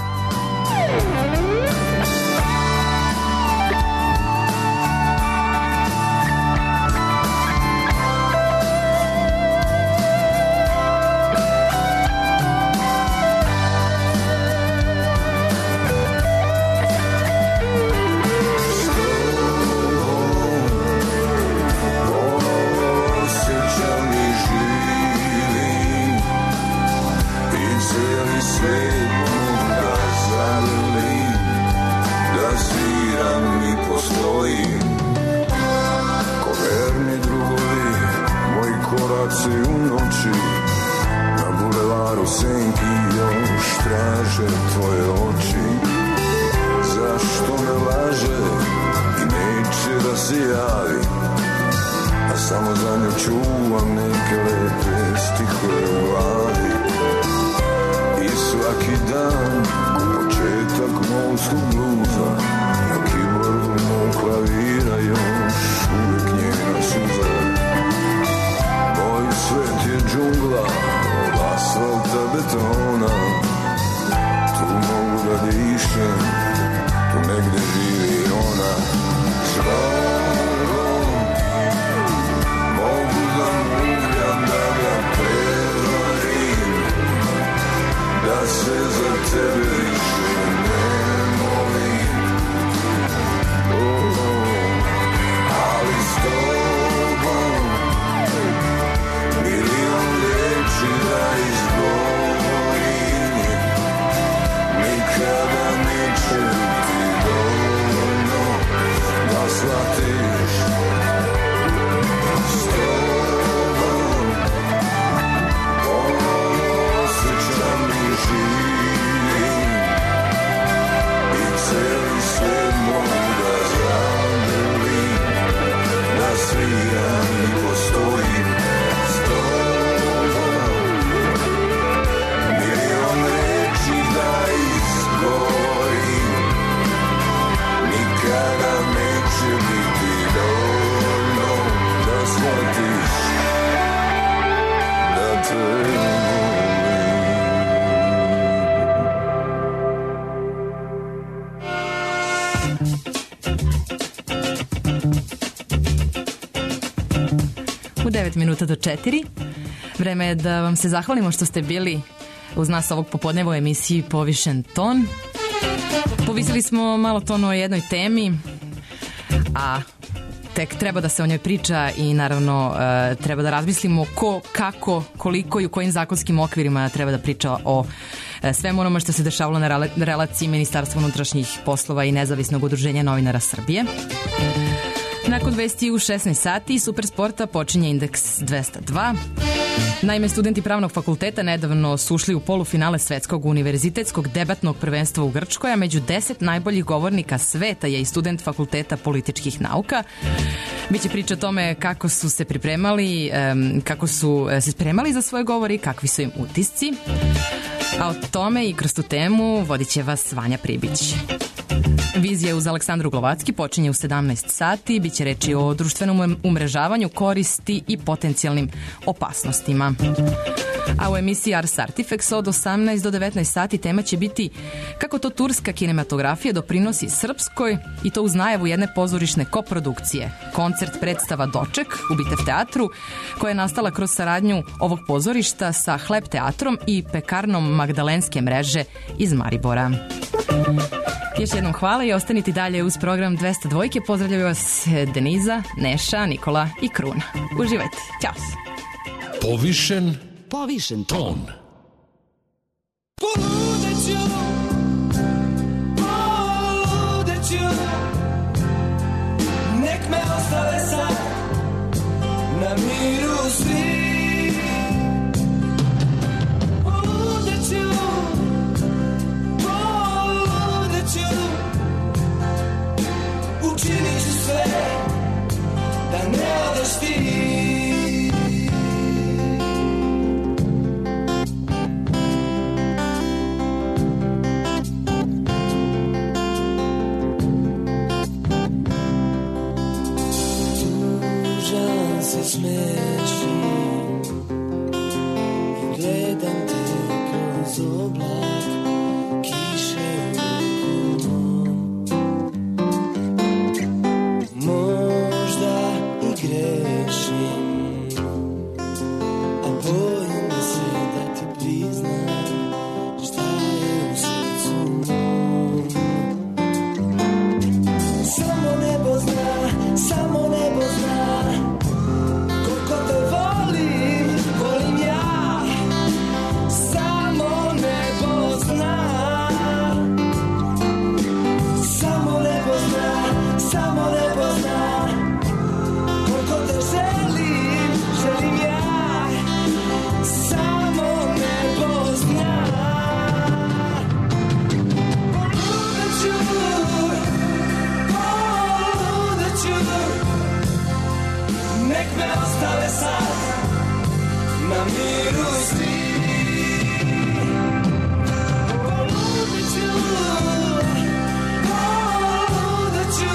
Osjećam i živim i cijeli svijet mogu da zagrlim, da sviram i postojim. Ko verni drugovi, moji koraci u noći, na bulevaru senki još traže tvoje oči. Zašto me laže i neće da se javi, a samo za nju čuvam neke lepe stihove u glavi. I svaki dan, ko početak molskog bluza, na keyboardu mog klavira još uvijek njena suza. Moj svet je džungla od asfalta betona, tu mogu da dišem, tu negde živi ona. Zbogom mogu da muljam, da ga prevarim, da se za tebe više ne molim. Oh, oh, ali s tobom milion reči da izgovorim, nikada neće biti dovoljno da shvatiš. S tobom ponovo osjećam i živim i cijeli svijet mogu da zagrlim, da sviram i postojim. S tobom milion reči da izgovorim, nikada neće biti dovoljno da shvatiš da te volim. U devet minuta do četiri. Vreme je da vam se zahvalimo što ste bili uz nas ovog popodneva u emisiji Povišen ton. Povisili smo malo ton o jednoj temi, a tek treba da se o njoj priča i naravno e, treba da razmislimo ko, kako, koliko i u kojim zakonskim okvirima treba da priča o e, svemu onome što se dešavalo na rela- relaciji Ministarstva unutrašnjih poslova i Nezavisnog udruženja novinara Srbije. Nakon vesti u šesnaest sati Supersporta počinje Indeks dvesta dva. Naime, studenti pravnog fakulteta nedavno su ušli u polufinale svetskog univerzitetskog debatnog prvenstva u Grčkoj, a među deset najboljih govornika sveta je i student fakulteta političkih nauka. Biće priča o tome kako su se pripremali, kako su se spremali za svoje govore i kakvi su im utisci. A o tome i kroz tu temu vodit će vas Vanja Pribić. Vizija uz Aleksandru Glovacki počinje u sedamnaest sati. Biće reči o društvenom umrežavanju, koristi i potencijalnim opasnostima. A u emisiji Ars Artifex od osamnaest do devetnaest sati tema će biti kako to turska kinematografija doprinosi srpskoj, i to uz najavu jedne pozorišne koprodukcije. Koncert predstava Doček u Bitev teatru, koja je nastala kroz saradnju ovog pozorišta sa Hleb teatrom i pekarnom Magdalenske mreže iz Maribora. Još jednom hvala i ostanite dalje uz program dvesta dva. Pozdravljaju vas Deniza, Neša, Nikola i Kruna. Uživajte. Ćao se. Povišen Povišen ton. Poludeću, poludeću, nek me ostave sad na miru svi. Poludeću, poludeću, učinit ću sve da ne odeš ti. Se smešim, gledam te kroz oblak kiše u rukom. Možda i grešim, a bojim se da ti priznam šta je u srcu mom. Samo nebo zna, samo nebo zna koliko te volim, volim ja. Samo nebo zna, samo nebo zna, samo nebo zna koliko te želim, želim ja. Samo nebo zna. Poludeću, poludeću, nek me ostave sad na miru svi. Poludeću, poludeću,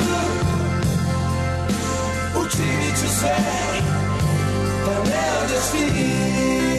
učinit ću sve da ne odeš ti.